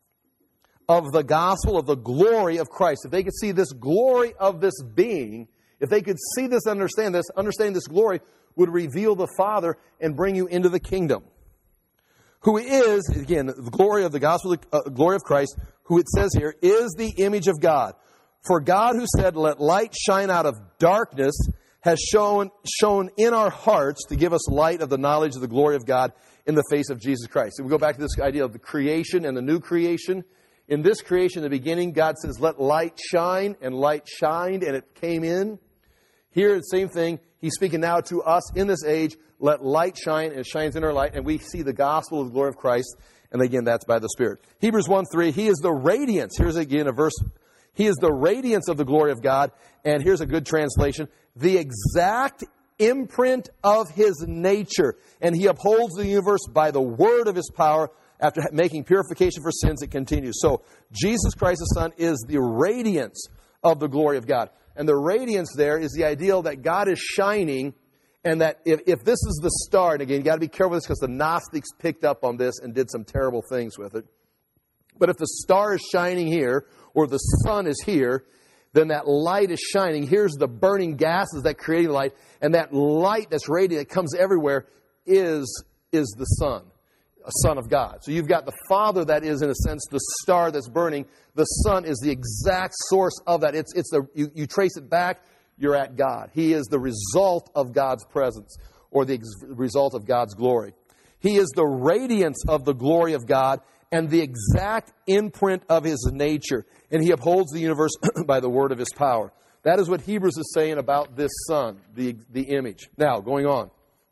of the gospel of the glory of Christ. If they could see this glory of this being, if they could see this, understanding this glory would reveal the Father and bring you into the kingdom. Who is, again, the glory of the gospel, glory of Christ, who it says here, is the image of God. For God who said, let light shine out of darkness, has shown in our hearts to give us light of the knowledge of the glory of God in the face of Jesus Christ. And we go back to this idea of the creation and the new creation. In this creation, in the beginning, God says, let light shine, and light shined, and it came in. Here, the same thing. He's speaking now to us in this age. Let light shine, and it shines in our light, and we see the gospel of the glory of Christ. And again, that's by the Spirit. Hebrews 1:3, he is the radiance. Here's again a verse. He is the radiance of the glory of God. And here's a good translation. The exact imprint of his nature. And he upholds the universe by the word of his power. After making purification for sins, it continues. So Jesus Christ, the Son, is the radiance of the glory of God. And the radiance there is the ideal that God is shining, and that if this is the star, and again, you've got to be careful with this because the Gnostics picked up on this and did some terrible things with it. But if the star is shining here, or the sun is here, then that light is shining. Here's the burning gases that create light, and that light that's radiant that comes everywhere is the sun. A Son of God. So you've got the Father that is, in a sense, the star that's burning. The Son is the exact source of that. You trace it back, you're at God. He is the result of God's presence, or the result of God's glory. He is the radiance of the glory of God and the exact imprint of his nature. And he upholds the universe by the word of his power. That is what Hebrews is saying about this Son, the image. Now, going on.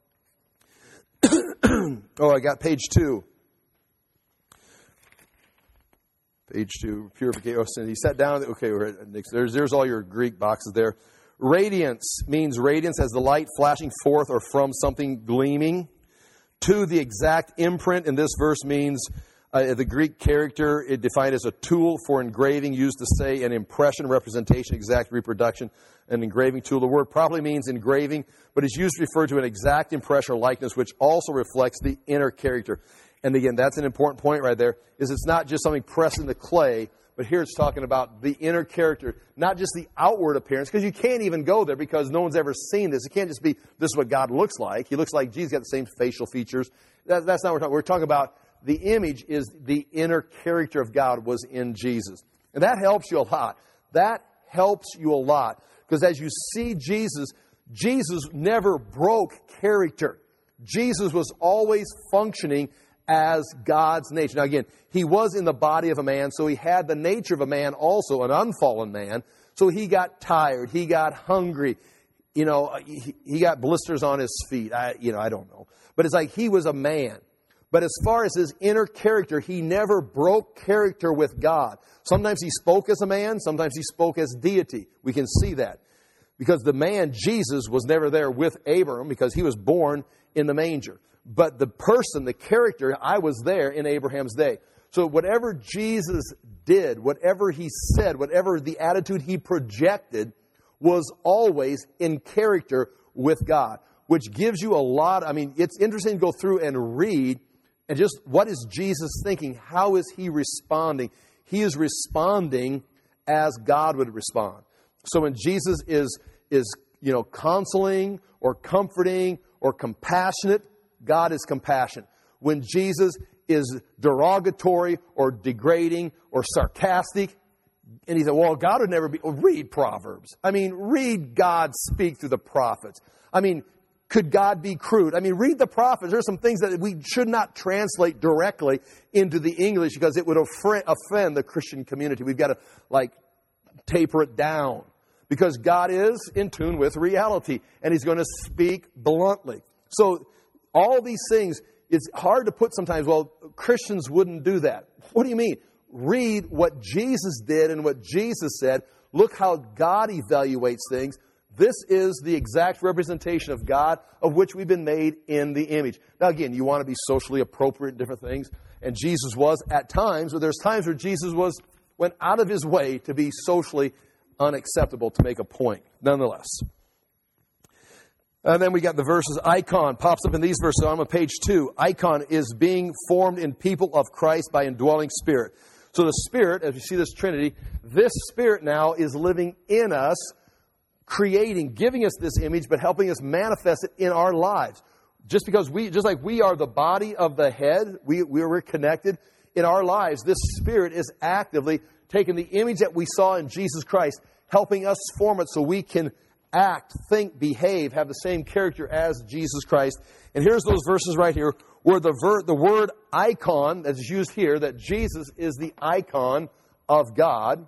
Oh, I got page 2. Page 2, purification. He sat down. Okay, we're at next. There's all your Greek boxes there. Radiance means radiance as the light flashing forth or from something gleaming. 2, the exact imprint in this verse means the Greek character, it defined as a tool for engraving, used to say an impression, representation, exact reproduction, an engraving tool. The word probably means engraving, but is used to refer to an exact impression or likeness, which also reflects the inner character. And again, that's an important point right there, is it's not just something pressed in the clay, but here it's talking about the inner character, not just the outward appearance, because you can't even go there because no one's ever seen this. It can't just be, this is what God looks like. He looks like Jesus, got the same facial features. That's not what we're talking about. We're talking about the image is the inner character of God was in Jesus. And that helps you a lot. That helps you a lot. Because as you see Jesus, Jesus never broke character. Jesus was always functioning as God's nature. Now again, he was in the body of a man, so he had the nature of a man also, an unfallen man. So he got tired, he got hungry, he got blisters on his feet. I don't know. But it's like he was a man. But as far as his inner character, he never broke character with God. Sometimes he spoke as a man, sometimes he spoke as deity. We can see that. Because the man, Jesus, was never there with Abraham because he was born in the manger. But the person, the character, I was there in Abraham's day. So whatever Jesus did, whatever he said, whatever the attitude he projected was always in character with God. Which gives you a lot, it's interesting to go through and read and just what is Jesus thinking? How is he responding? He is responding as God would respond. So when Jesus is counseling or comforting or compassionate, God is compassionate. When Jesus is derogatory or degrading or sarcastic, and he said, well, God would never be... read Proverbs. Read God speak through the prophets. Could God be crude? Read the prophets. There are some things that we should not translate directly into the English because it would offend the Christian community. We've got to, taper it down because God is in tune with reality and he's going to speak bluntly. So all these things, it's hard to put sometimes, well, Christians wouldn't do that. What do you mean? Read what Jesus did and what Jesus said. Look how God evaluates things. This is the exact representation of God of which we've been made in the image. Now again, you want to be socially appropriate in different things. And Jesus was at times, or there's times where Jesus went out of his way to be socially unacceptable to make a point, nonetheless. And then we got the verses. Icon pops up in these verses. I'm on page 2. Icon is being formed in people of Christ by indwelling Spirit. So the Spirit, as we see this Trinity, this Spirit now is living in us, creating, giving us this image, but helping us manifest it in our lives. Just like we are the body of the head, we're connected in our lives. This Spirit is actively taking the image that we saw in Jesus Christ, helping us form it so we can act, think, behave, have the same character as Jesus Christ. And here's those verses right here where the word icon that is used here, that Jesus is the icon of God.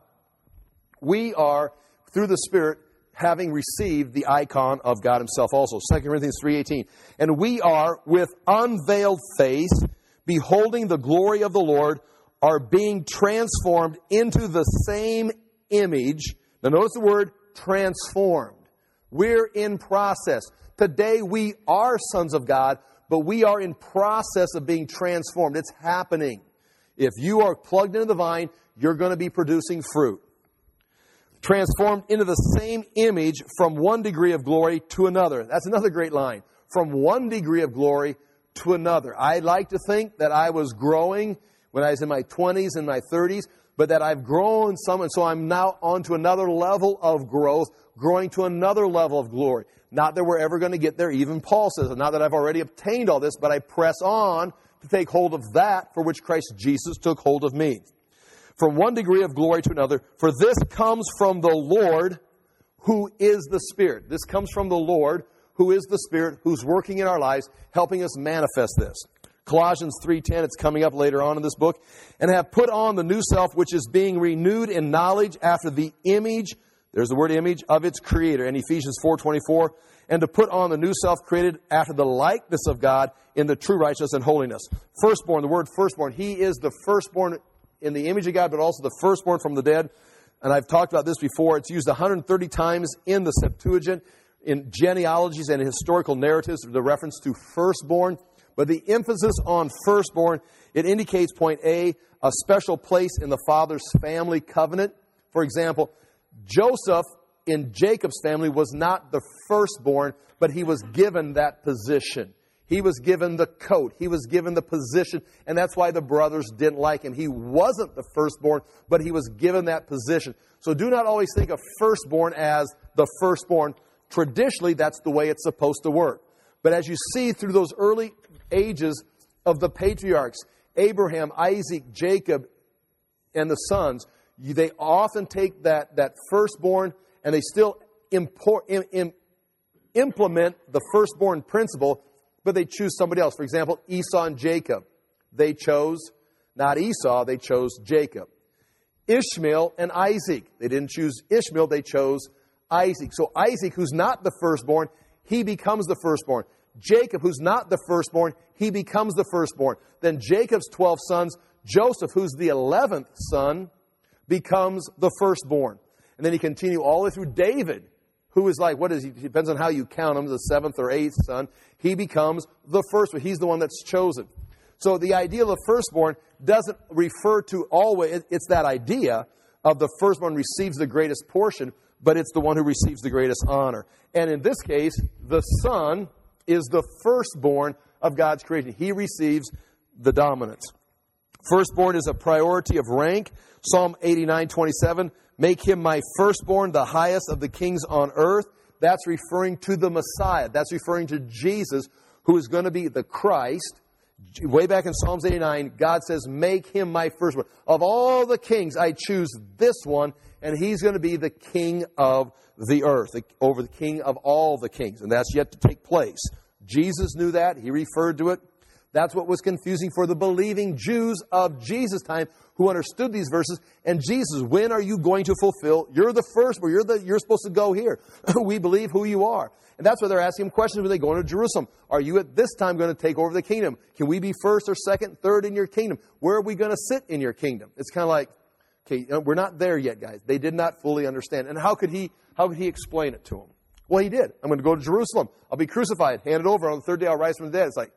We are, through the Spirit, having received the icon of God himself also. 2 Corinthians 3:18. And we are, with unveiled face, beholding the glory of the Lord, are being transformed into the same image. Now notice the word transformed. We're in process. Today we are sons of God, but we are in process of being transformed. It's happening. If you are plugged into the vine, you're going to be producing fruit. Transformed into the same image from one degree of glory to another. That's another great line. From one degree of glory to another. I like to think that I was growing when I was in my 20s and my 30s, but that I've grown some, and so I'm now on to another level of growth, growing to another level of glory. Not that we're ever going to get there. Even Paul says, not that I've already obtained all this, but I press on to take hold of that for which Christ Jesus took hold of me. From one degree of glory to another, for this comes from the Lord, who is the Spirit. This comes from the Lord, who is the Spirit, who's working in our lives, helping us manifest this. Colossians 3:10, it's coming up later on in this book. And have put on the new self, which is being renewed in knowledge after the image, there's the word image, of its Creator. And Ephesians 4:24, and to put on the new self created after the likeness of God in the true righteousness and holiness. Firstborn, the word firstborn, he is the firstborn in the image of God, but also the firstborn from the dead. And I've talked about this before. It's used 130 times in the Septuagint, in genealogies and in historical narratives, the reference to firstborn. But the emphasis on firstborn, it indicates, point A, a special place in the father's family covenant. For example, Joseph in Jacob's family was not the firstborn, but he was given that position. He was given the coat. He was given the position, and that's why the brothers didn't like him. He wasn't the firstborn, but he was given that position. So do not always think of firstborn as the firstborn. Traditionally, that's the way it's supposed to work. But as you see through those early ages of the patriarchs, Abraham, Isaac, Jacob, and the sons, they often take that firstborn and they still implement the firstborn principle, but they choose somebody else. For example, Esau and Jacob. they chose not Esau, they chose Jacob. Ishmael and Isaac, they didn't choose Ishmael, they chose Isaac. So Isaac, who's not the firstborn, he becomes the firstborn. Jacob, who's not the firstborn, he becomes the firstborn. Then Jacob's 12 sons, Joseph, who's the 11th son, becomes the firstborn. And then he continue all the way through David, who is like, what is he? It depends on how you count him, the 7th or 8th son. He becomes the firstborn. He's the one that's chosen. So the idea of the firstborn doesn't refer to always, it's that idea of the firstborn receives the greatest portion, but it's the one who receives the greatest honor. And in this case, the son is the firstborn of God's creation. He receives the dominance. Firstborn is a priority of rank. Psalm 89:27, make him my firstborn, the highest of the kings on earth. That's referring to the Messiah. That's referring to Jesus, who is going to be the Christ. Way back in Psalms 89, God says, make him my firstborn. Of all the kings, I choose this one, and he's going to be the king of the earth, over the king of all the kings. And that's yet to take place. Jesus knew that. He referred to it. That's what was confusing for the believing Jews of Jesus' time who understood these verses. And Jesus, when are you going to fulfill? You're the firstborn. You're supposed to go here. We believe who you are. And that's why they're asking him questions when they go into Jerusalem. Are you at this time going to take over the kingdom? Can we be first or second, third in your kingdom? Where are we going to sit in your kingdom? It's kind of like, okay, we're not there yet, guys. They did not fully understand. And how could he explain it to them? Well, he did. I'm going to go to Jerusalem. I'll be crucified, handed over. On the third day, I'll rise from the dead. It's like,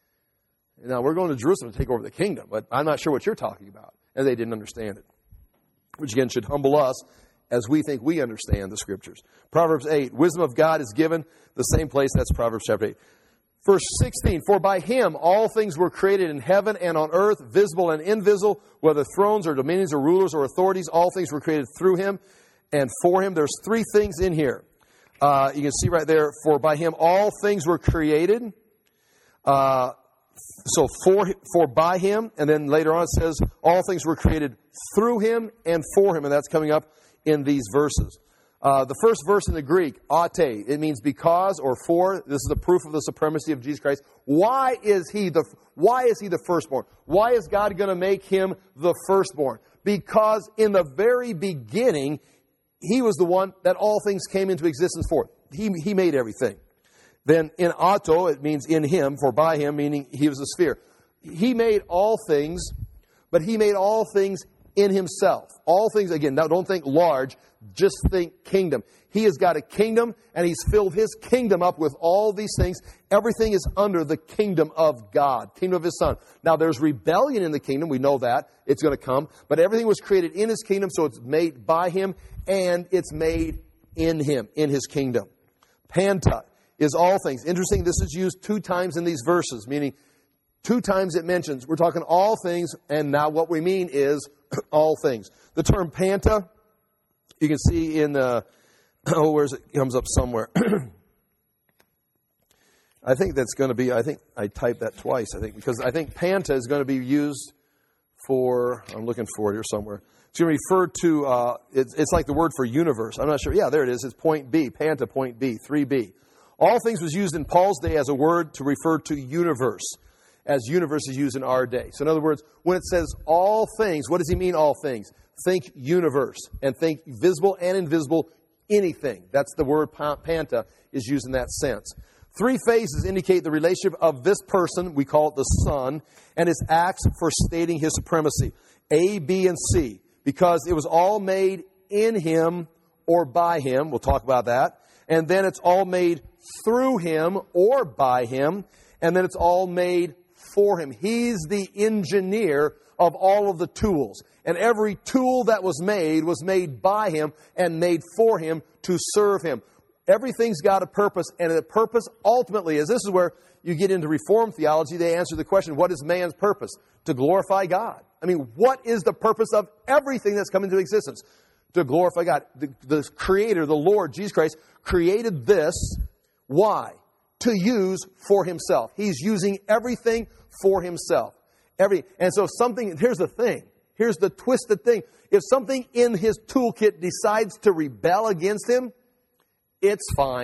now we're going to Jerusalem to take over the kingdom, but I'm not sure what you're talking about. And they didn't understand it. Which again should humble us as we think we understand the Scriptures. Proverbs 8, wisdom of God is given. The same place, that's Proverbs chapter 8. Verse 16, for by him all things were created in heaven and on earth, visible and invisible, whether thrones or dominions or rulers or authorities, all things were created through him and for him. There's three things in here. You can see right there, for by him all things were created. So for by him, and then later on it says, all things were created through him and for him, and that's coming up in these verses. The first verse in the Greek, ate, it means because or for. This is the proof of the supremacy of Jesus Christ. Why is he the firstborn? Why is God going to make him the firstborn? Because in the very beginning, he was the one that all things came into existence for. He made everything. Then in auto, it means in him, for by him, meaning he was a sphere. He made all things, but he made all things in himself. All things, again, now don't think large, just think kingdom. He has got a kingdom, and he's filled his kingdom up with all these things. Everything is under the kingdom of God, kingdom of his Son. Now, there's rebellion in the kingdom. We know that. It's going to come. But everything was created in his kingdom, so it's made by him, and it's made in him, in his kingdom. Panta is all things. Interesting, this is used 2 times in these verses, meaning 2 times it mentions, we're talking all things, and now what we mean is all things. The term panta, you can see in, where is it? It comes up somewhere. I think that's going to be, I think I typed that twice, because I think panta is going to be used for, I'm looking for it here somewhere. It's going to refer to, it's like the word for universe. I'm not sure. Yeah, there it is. It's point B, panta, point B, 3B. All things was used in Paul's day as a word to refer to universe, as universe is used in our day. So in other words, when it says all things, what does he mean all things? Think universe, and think visible and invisible, anything. That's the word panta is used in that sense. 3 phases indicate the relationship of this person, we call it the Son, and his acts for stating his supremacy. A, B, and C. Because it was all made in him or by him. We'll talk about that. And then it's all made through him or by him. And then it's all made for him. He's the engineer of all of the tools. And every tool that was made by him and made for him to serve him. Everything's got a purpose. And the purpose ultimately is, this is where you get into Reformed theology. They answer the question, what is man's purpose? To glorify God. I mean, what is the purpose of everything that's come into existence? To glorify God. The Creator, the Lord, Jesus Christ, created this. Why? To use for himself. He's using everything for himself. And so something, here's the thing. Here's the twisted thing. If something in his toolkit decides to rebel against him, it's fine.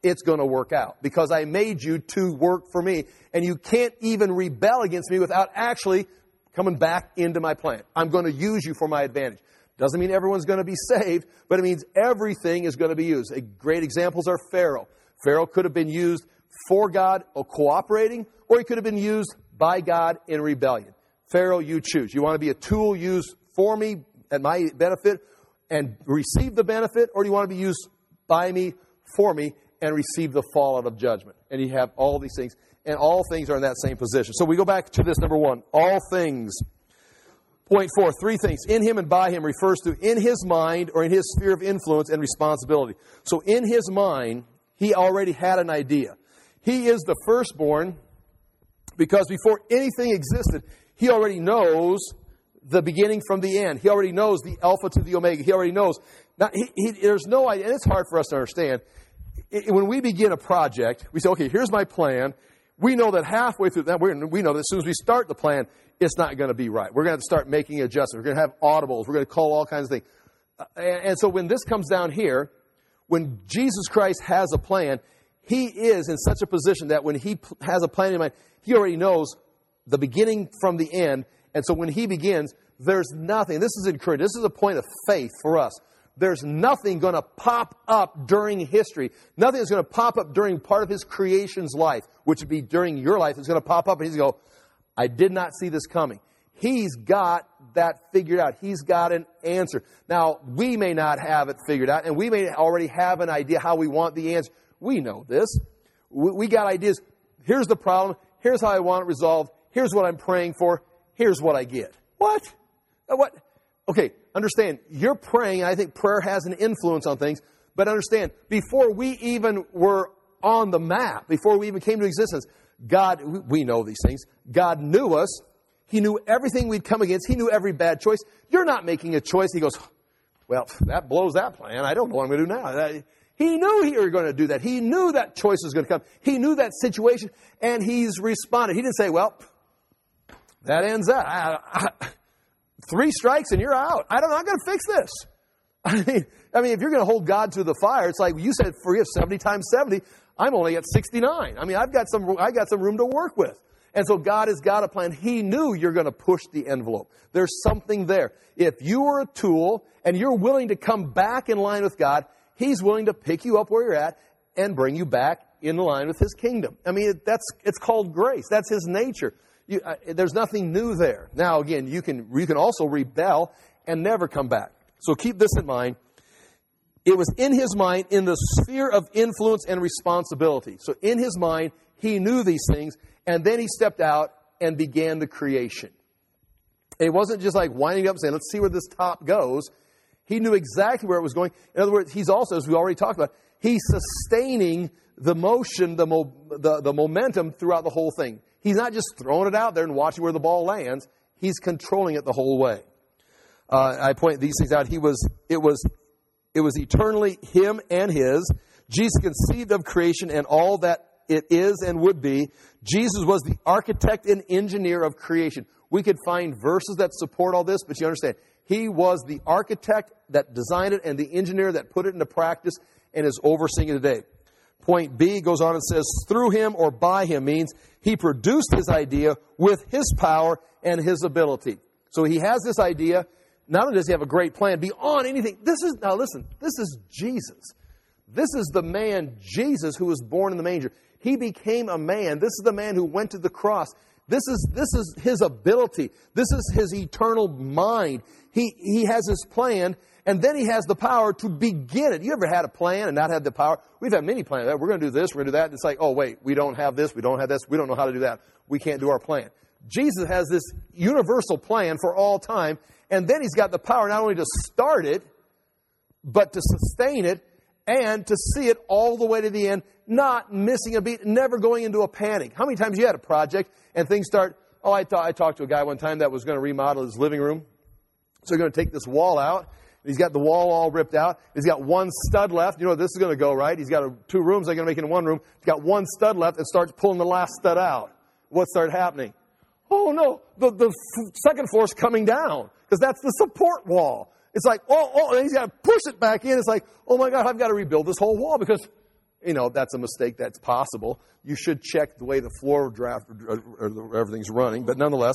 it's going to work out because I made you to work for me. And you can't even rebel against me without actually coming back into my plan. I'm going to use you for my advantage. Doesn't mean everyone's going to be saved, but it means everything is going to be used. Great examples are Pharaoh. Pharaoh could have been used for God or cooperating, or he could have been used by God in rebellion. Pharaoh, you choose. You want to be a tool used for me at my benefit and receive the benefit, or do you want to be used by me, for me, and receive the fallout of judgment? And you have all these things, and all things are in that same position. So we go back to this, number one, all things. Point 4, 3 things. In him and by him refers to in his mind or in his sphere of influence and responsibility. So in his mind, he already had an idea. He is the firstborn because before anything existed, he already knows the beginning from the end. He already knows the Alpha to the Omega. He already knows. Now, there's no idea, and it's hard for us to understand. When we begin a project, we say, okay, here's my plan. We know that halfway through that, we know that as soon as we start the plan, it's not going to be right. We're going to have to start making adjustments. We're going to have audibles. We're going to call all kinds of things. And so when this comes down here, when Jesus Christ has a plan, he is in such a position that when he has a plan in mind, he already knows the beginning from the end. And so when he begins, there's nothing. This is encouraging. This is a point of faith for us. There's nothing going to pop up during history. Nothing is going to pop up during part of his creation's life, which would be during your life. It's going to pop up and he's going to go, I did not see this coming. He's got that figured out. He's got an answer. Now, we may not have it figured out, and we may already have an idea how we want the answer. We know this. We got ideas. Here's the problem. Here's how I want it resolved. Here's what I'm praying for. Here's what I get. What? What? Okay, understand, you're praying, and I think prayer has an influence on things, but understand, before we even were on the map, before we even came to existence, God, we know these things, God knew us. He knew everything we'd come against. He knew every bad choice. You're not making a choice. He goes, well, that blows that plan. I don't know what I'm going to do now. He knew you were going to do that. He knew that choice was going to come. He knew that situation, and he's responded. He didn't say, well, that ends that. 3 strikes and you're out. I'm not going to fix this. I mean, if you're going to hold God to the fire, it's like you said, forgive 70 times 70. I'm only at 69. I mean, I got some room to work with. And so God has got a plan. He knew you're going to push the envelope. There's something there. If you are a tool and you're willing to come back in line with God, He's willing to pick you up where you're at and bring you back in line with His kingdom. I mean, it's called grace. That's His nature. There's nothing new there. Now, again, you can also rebel and never come back. So keep this in mind. It was in His mind, in the sphere of influence and responsibility. So in His mind, He knew these things, and then He stepped out and began the creation. It wasn't just like winding up and saying, let's see where this top goes. He knew exactly where it was going. In other words, He's also, as we already talked about, He's sustaining the motion, the momentum throughout the whole thing. He's not just throwing it out there and watching where the ball lands. He's controlling it the whole way. I point these things out. It was eternally Him and His. Jesus conceived of creation and all that it is and would be. Jesus was the architect and engineer of creation. We could find verses that support all this, but you understand, He was the architect that designed it and the engineer that put it into practice and is overseeing it today. Point B goes on and says, through Him or by Him means He produced His idea with His power and His ability. So He has this idea. Not only does He have a great plan beyond anything. Now listen, this is Jesus. This is the man, Jesus, who was born in the manger. He became a man. This is the man who went to the cross. This is His ability. This is His eternal mind. He has His plan, and then He has the power to begin it. You ever had a plan and not had the power? We've had many plans. We're going to do this, we're going to do that. It's like, oh, wait, we don't have this, we don't have this, we don't know how to do that. We can't do our plan. Jesus has this universal plan for all time, and then He's got the power not only to start it, but to sustain it, and to see it all the way to the end, not missing a beat, never going into a panic. How many times you had a project and things start, I talked to a guy one time that was going to remodel his living room. So they're going to take this wall out. He's got the wall all ripped out. He's got one stud left. You know, this is going to go, right? He's got 2 rooms they're going to make into 1 room. He's got 1 stud left and starts pulling the last stud out. What started happening? Oh, no, the second floor's coming down because that's the support wall. It's like, and he's got to push it back in. It's like, oh, my God, I've got to rebuild this whole wall because that's a mistake. That's possible. You should check the way the floor draft or everything's running. But nonetheless,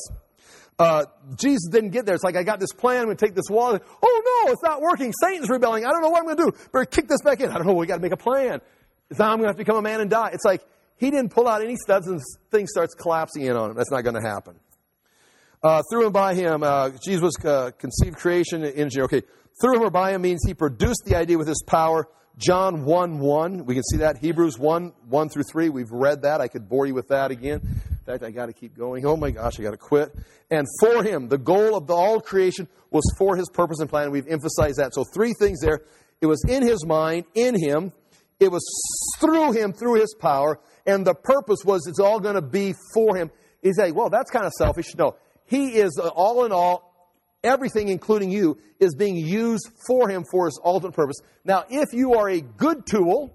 Jesus didn't get there. It's like, I got this plan. I'm going to take this wall. Oh, no, it's not working. Satan's rebelling. I don't know what I'm going to do. Better kick this back in. I don't know. We got to make a plan. Now I'm going to have to become a man and die. It's like he didn't pull out any studs and things starts collapsing in on him. That's not going to happen. Through and by him, Jesus was conceived, creation, and engineer. Okay, through him or by him means he produced the idea with his power. John 1:1, we can see that. Hebrews 1:1-3, we've read that. I could bore you with that again. In fact, I got to keep going. Oh my gosh, I got to quit. And for him, the goal of all creation was for his purpose and plan. We've emphasized that. So 3 things there. It was in his mind, in him. It was through him, through his power. And the purpose was it's all going to be for him. You say, well, that's kind of selfish. No, he is all in all. Everything, including you, is being used for him for his ultimate purpose. Now, if you are a good tool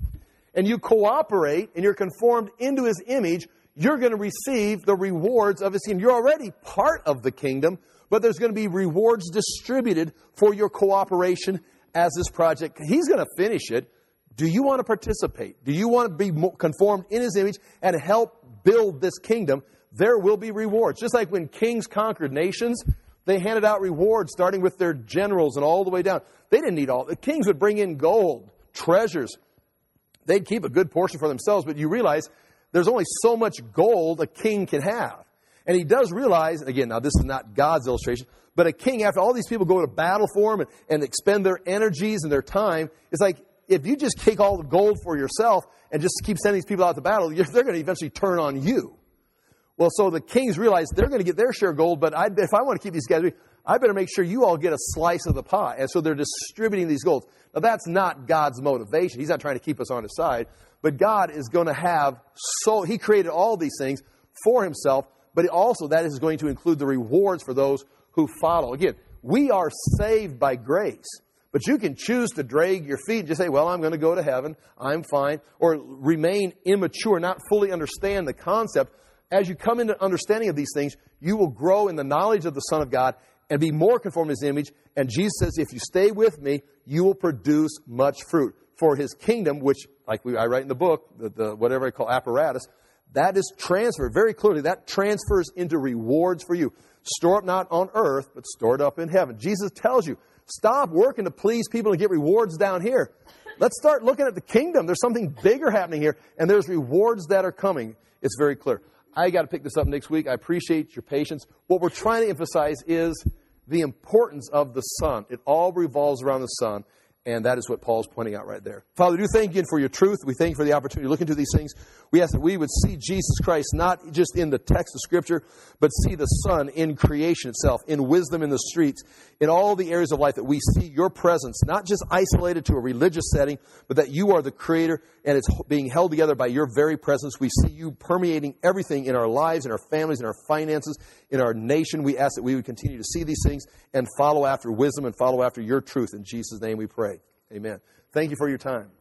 and you cooperate and you're conformed into his image, you're going to receive the rewards of his kingdom. You're already part of the kingdom, but there's going to be rewards distributed for your cooperation as this project. He's going to finish it. Do you want to participate? Do you want to be conformed in his image and help build this kingdom? There will be rewards. Just like when kings conquered nations, they handed out rewards starting with their generals and all the way down. They didn't need all. The kings would bring in gold, treasures. They'd keep a good portion for themselves, but you realize there's only so much gold a king can have. And he does realize, again, now this is not God's illustration, but a king, after all these people go to battle for him and expend their energies and their time, it's like if you just take all the gold for yourself and just keep sending these people out to battle, they're going to eventually turn on you. Well, so the kings realize they're going to get their share of gold, but if I want to keep these guys, I better make sure you all get a slice of the pie. And so they're distributing these golds. Now, that's not God's motivation. He's not trying to keep us on his side. But God is going to have, he created all these things for himself, but also that is going to include the rewards for those who follow. Again, we are saved by grace. But you can choose to drag your feet and just say, well, I'm going to go to heaven. I'm fine. Or remain immature, not fully understand the concept. As you come into understanding of these things, you will grow in the knowledge of the Son of God and be more conformed to his image. And Jesus says, if you stay with me, you will produce much fruit. For his kingdom, which, like I write in the book, the whatever I call apparatus, that is transferred very clearly. That transfers into rewards for you. Store up not on earth, but stored up in heaven. Jesus tells you, stop working to please people and get rewards down here. Let's start looking at the kingdom. There's something bigger happening here, and there's rewards that are coming. It's very clear. I got to pick this up next week. I appreciate your patience. What we're trying to emphasize is the importance of the Son. It all revolves around the Son, and that is what Paul's pointing out right there. Father, we do thank you for your truth. We thank you for the opportunity to look into these things. We ask that we would see Jesus Christ not just in the text of Scripture, but see the Son in creation itself, in wisdom in the streets, in all the areas of life, that we see your presence, not just isolated to a religious setting, but that you are the Creator, and it's being held together by your very presence. We see you permeating everything in our lives, in our families, in our finances, in our nation. We ask that we would continue to see these things and follow after wisdom and follow after your truth. In Jesus' name we pray. Amen. Thank you for your time.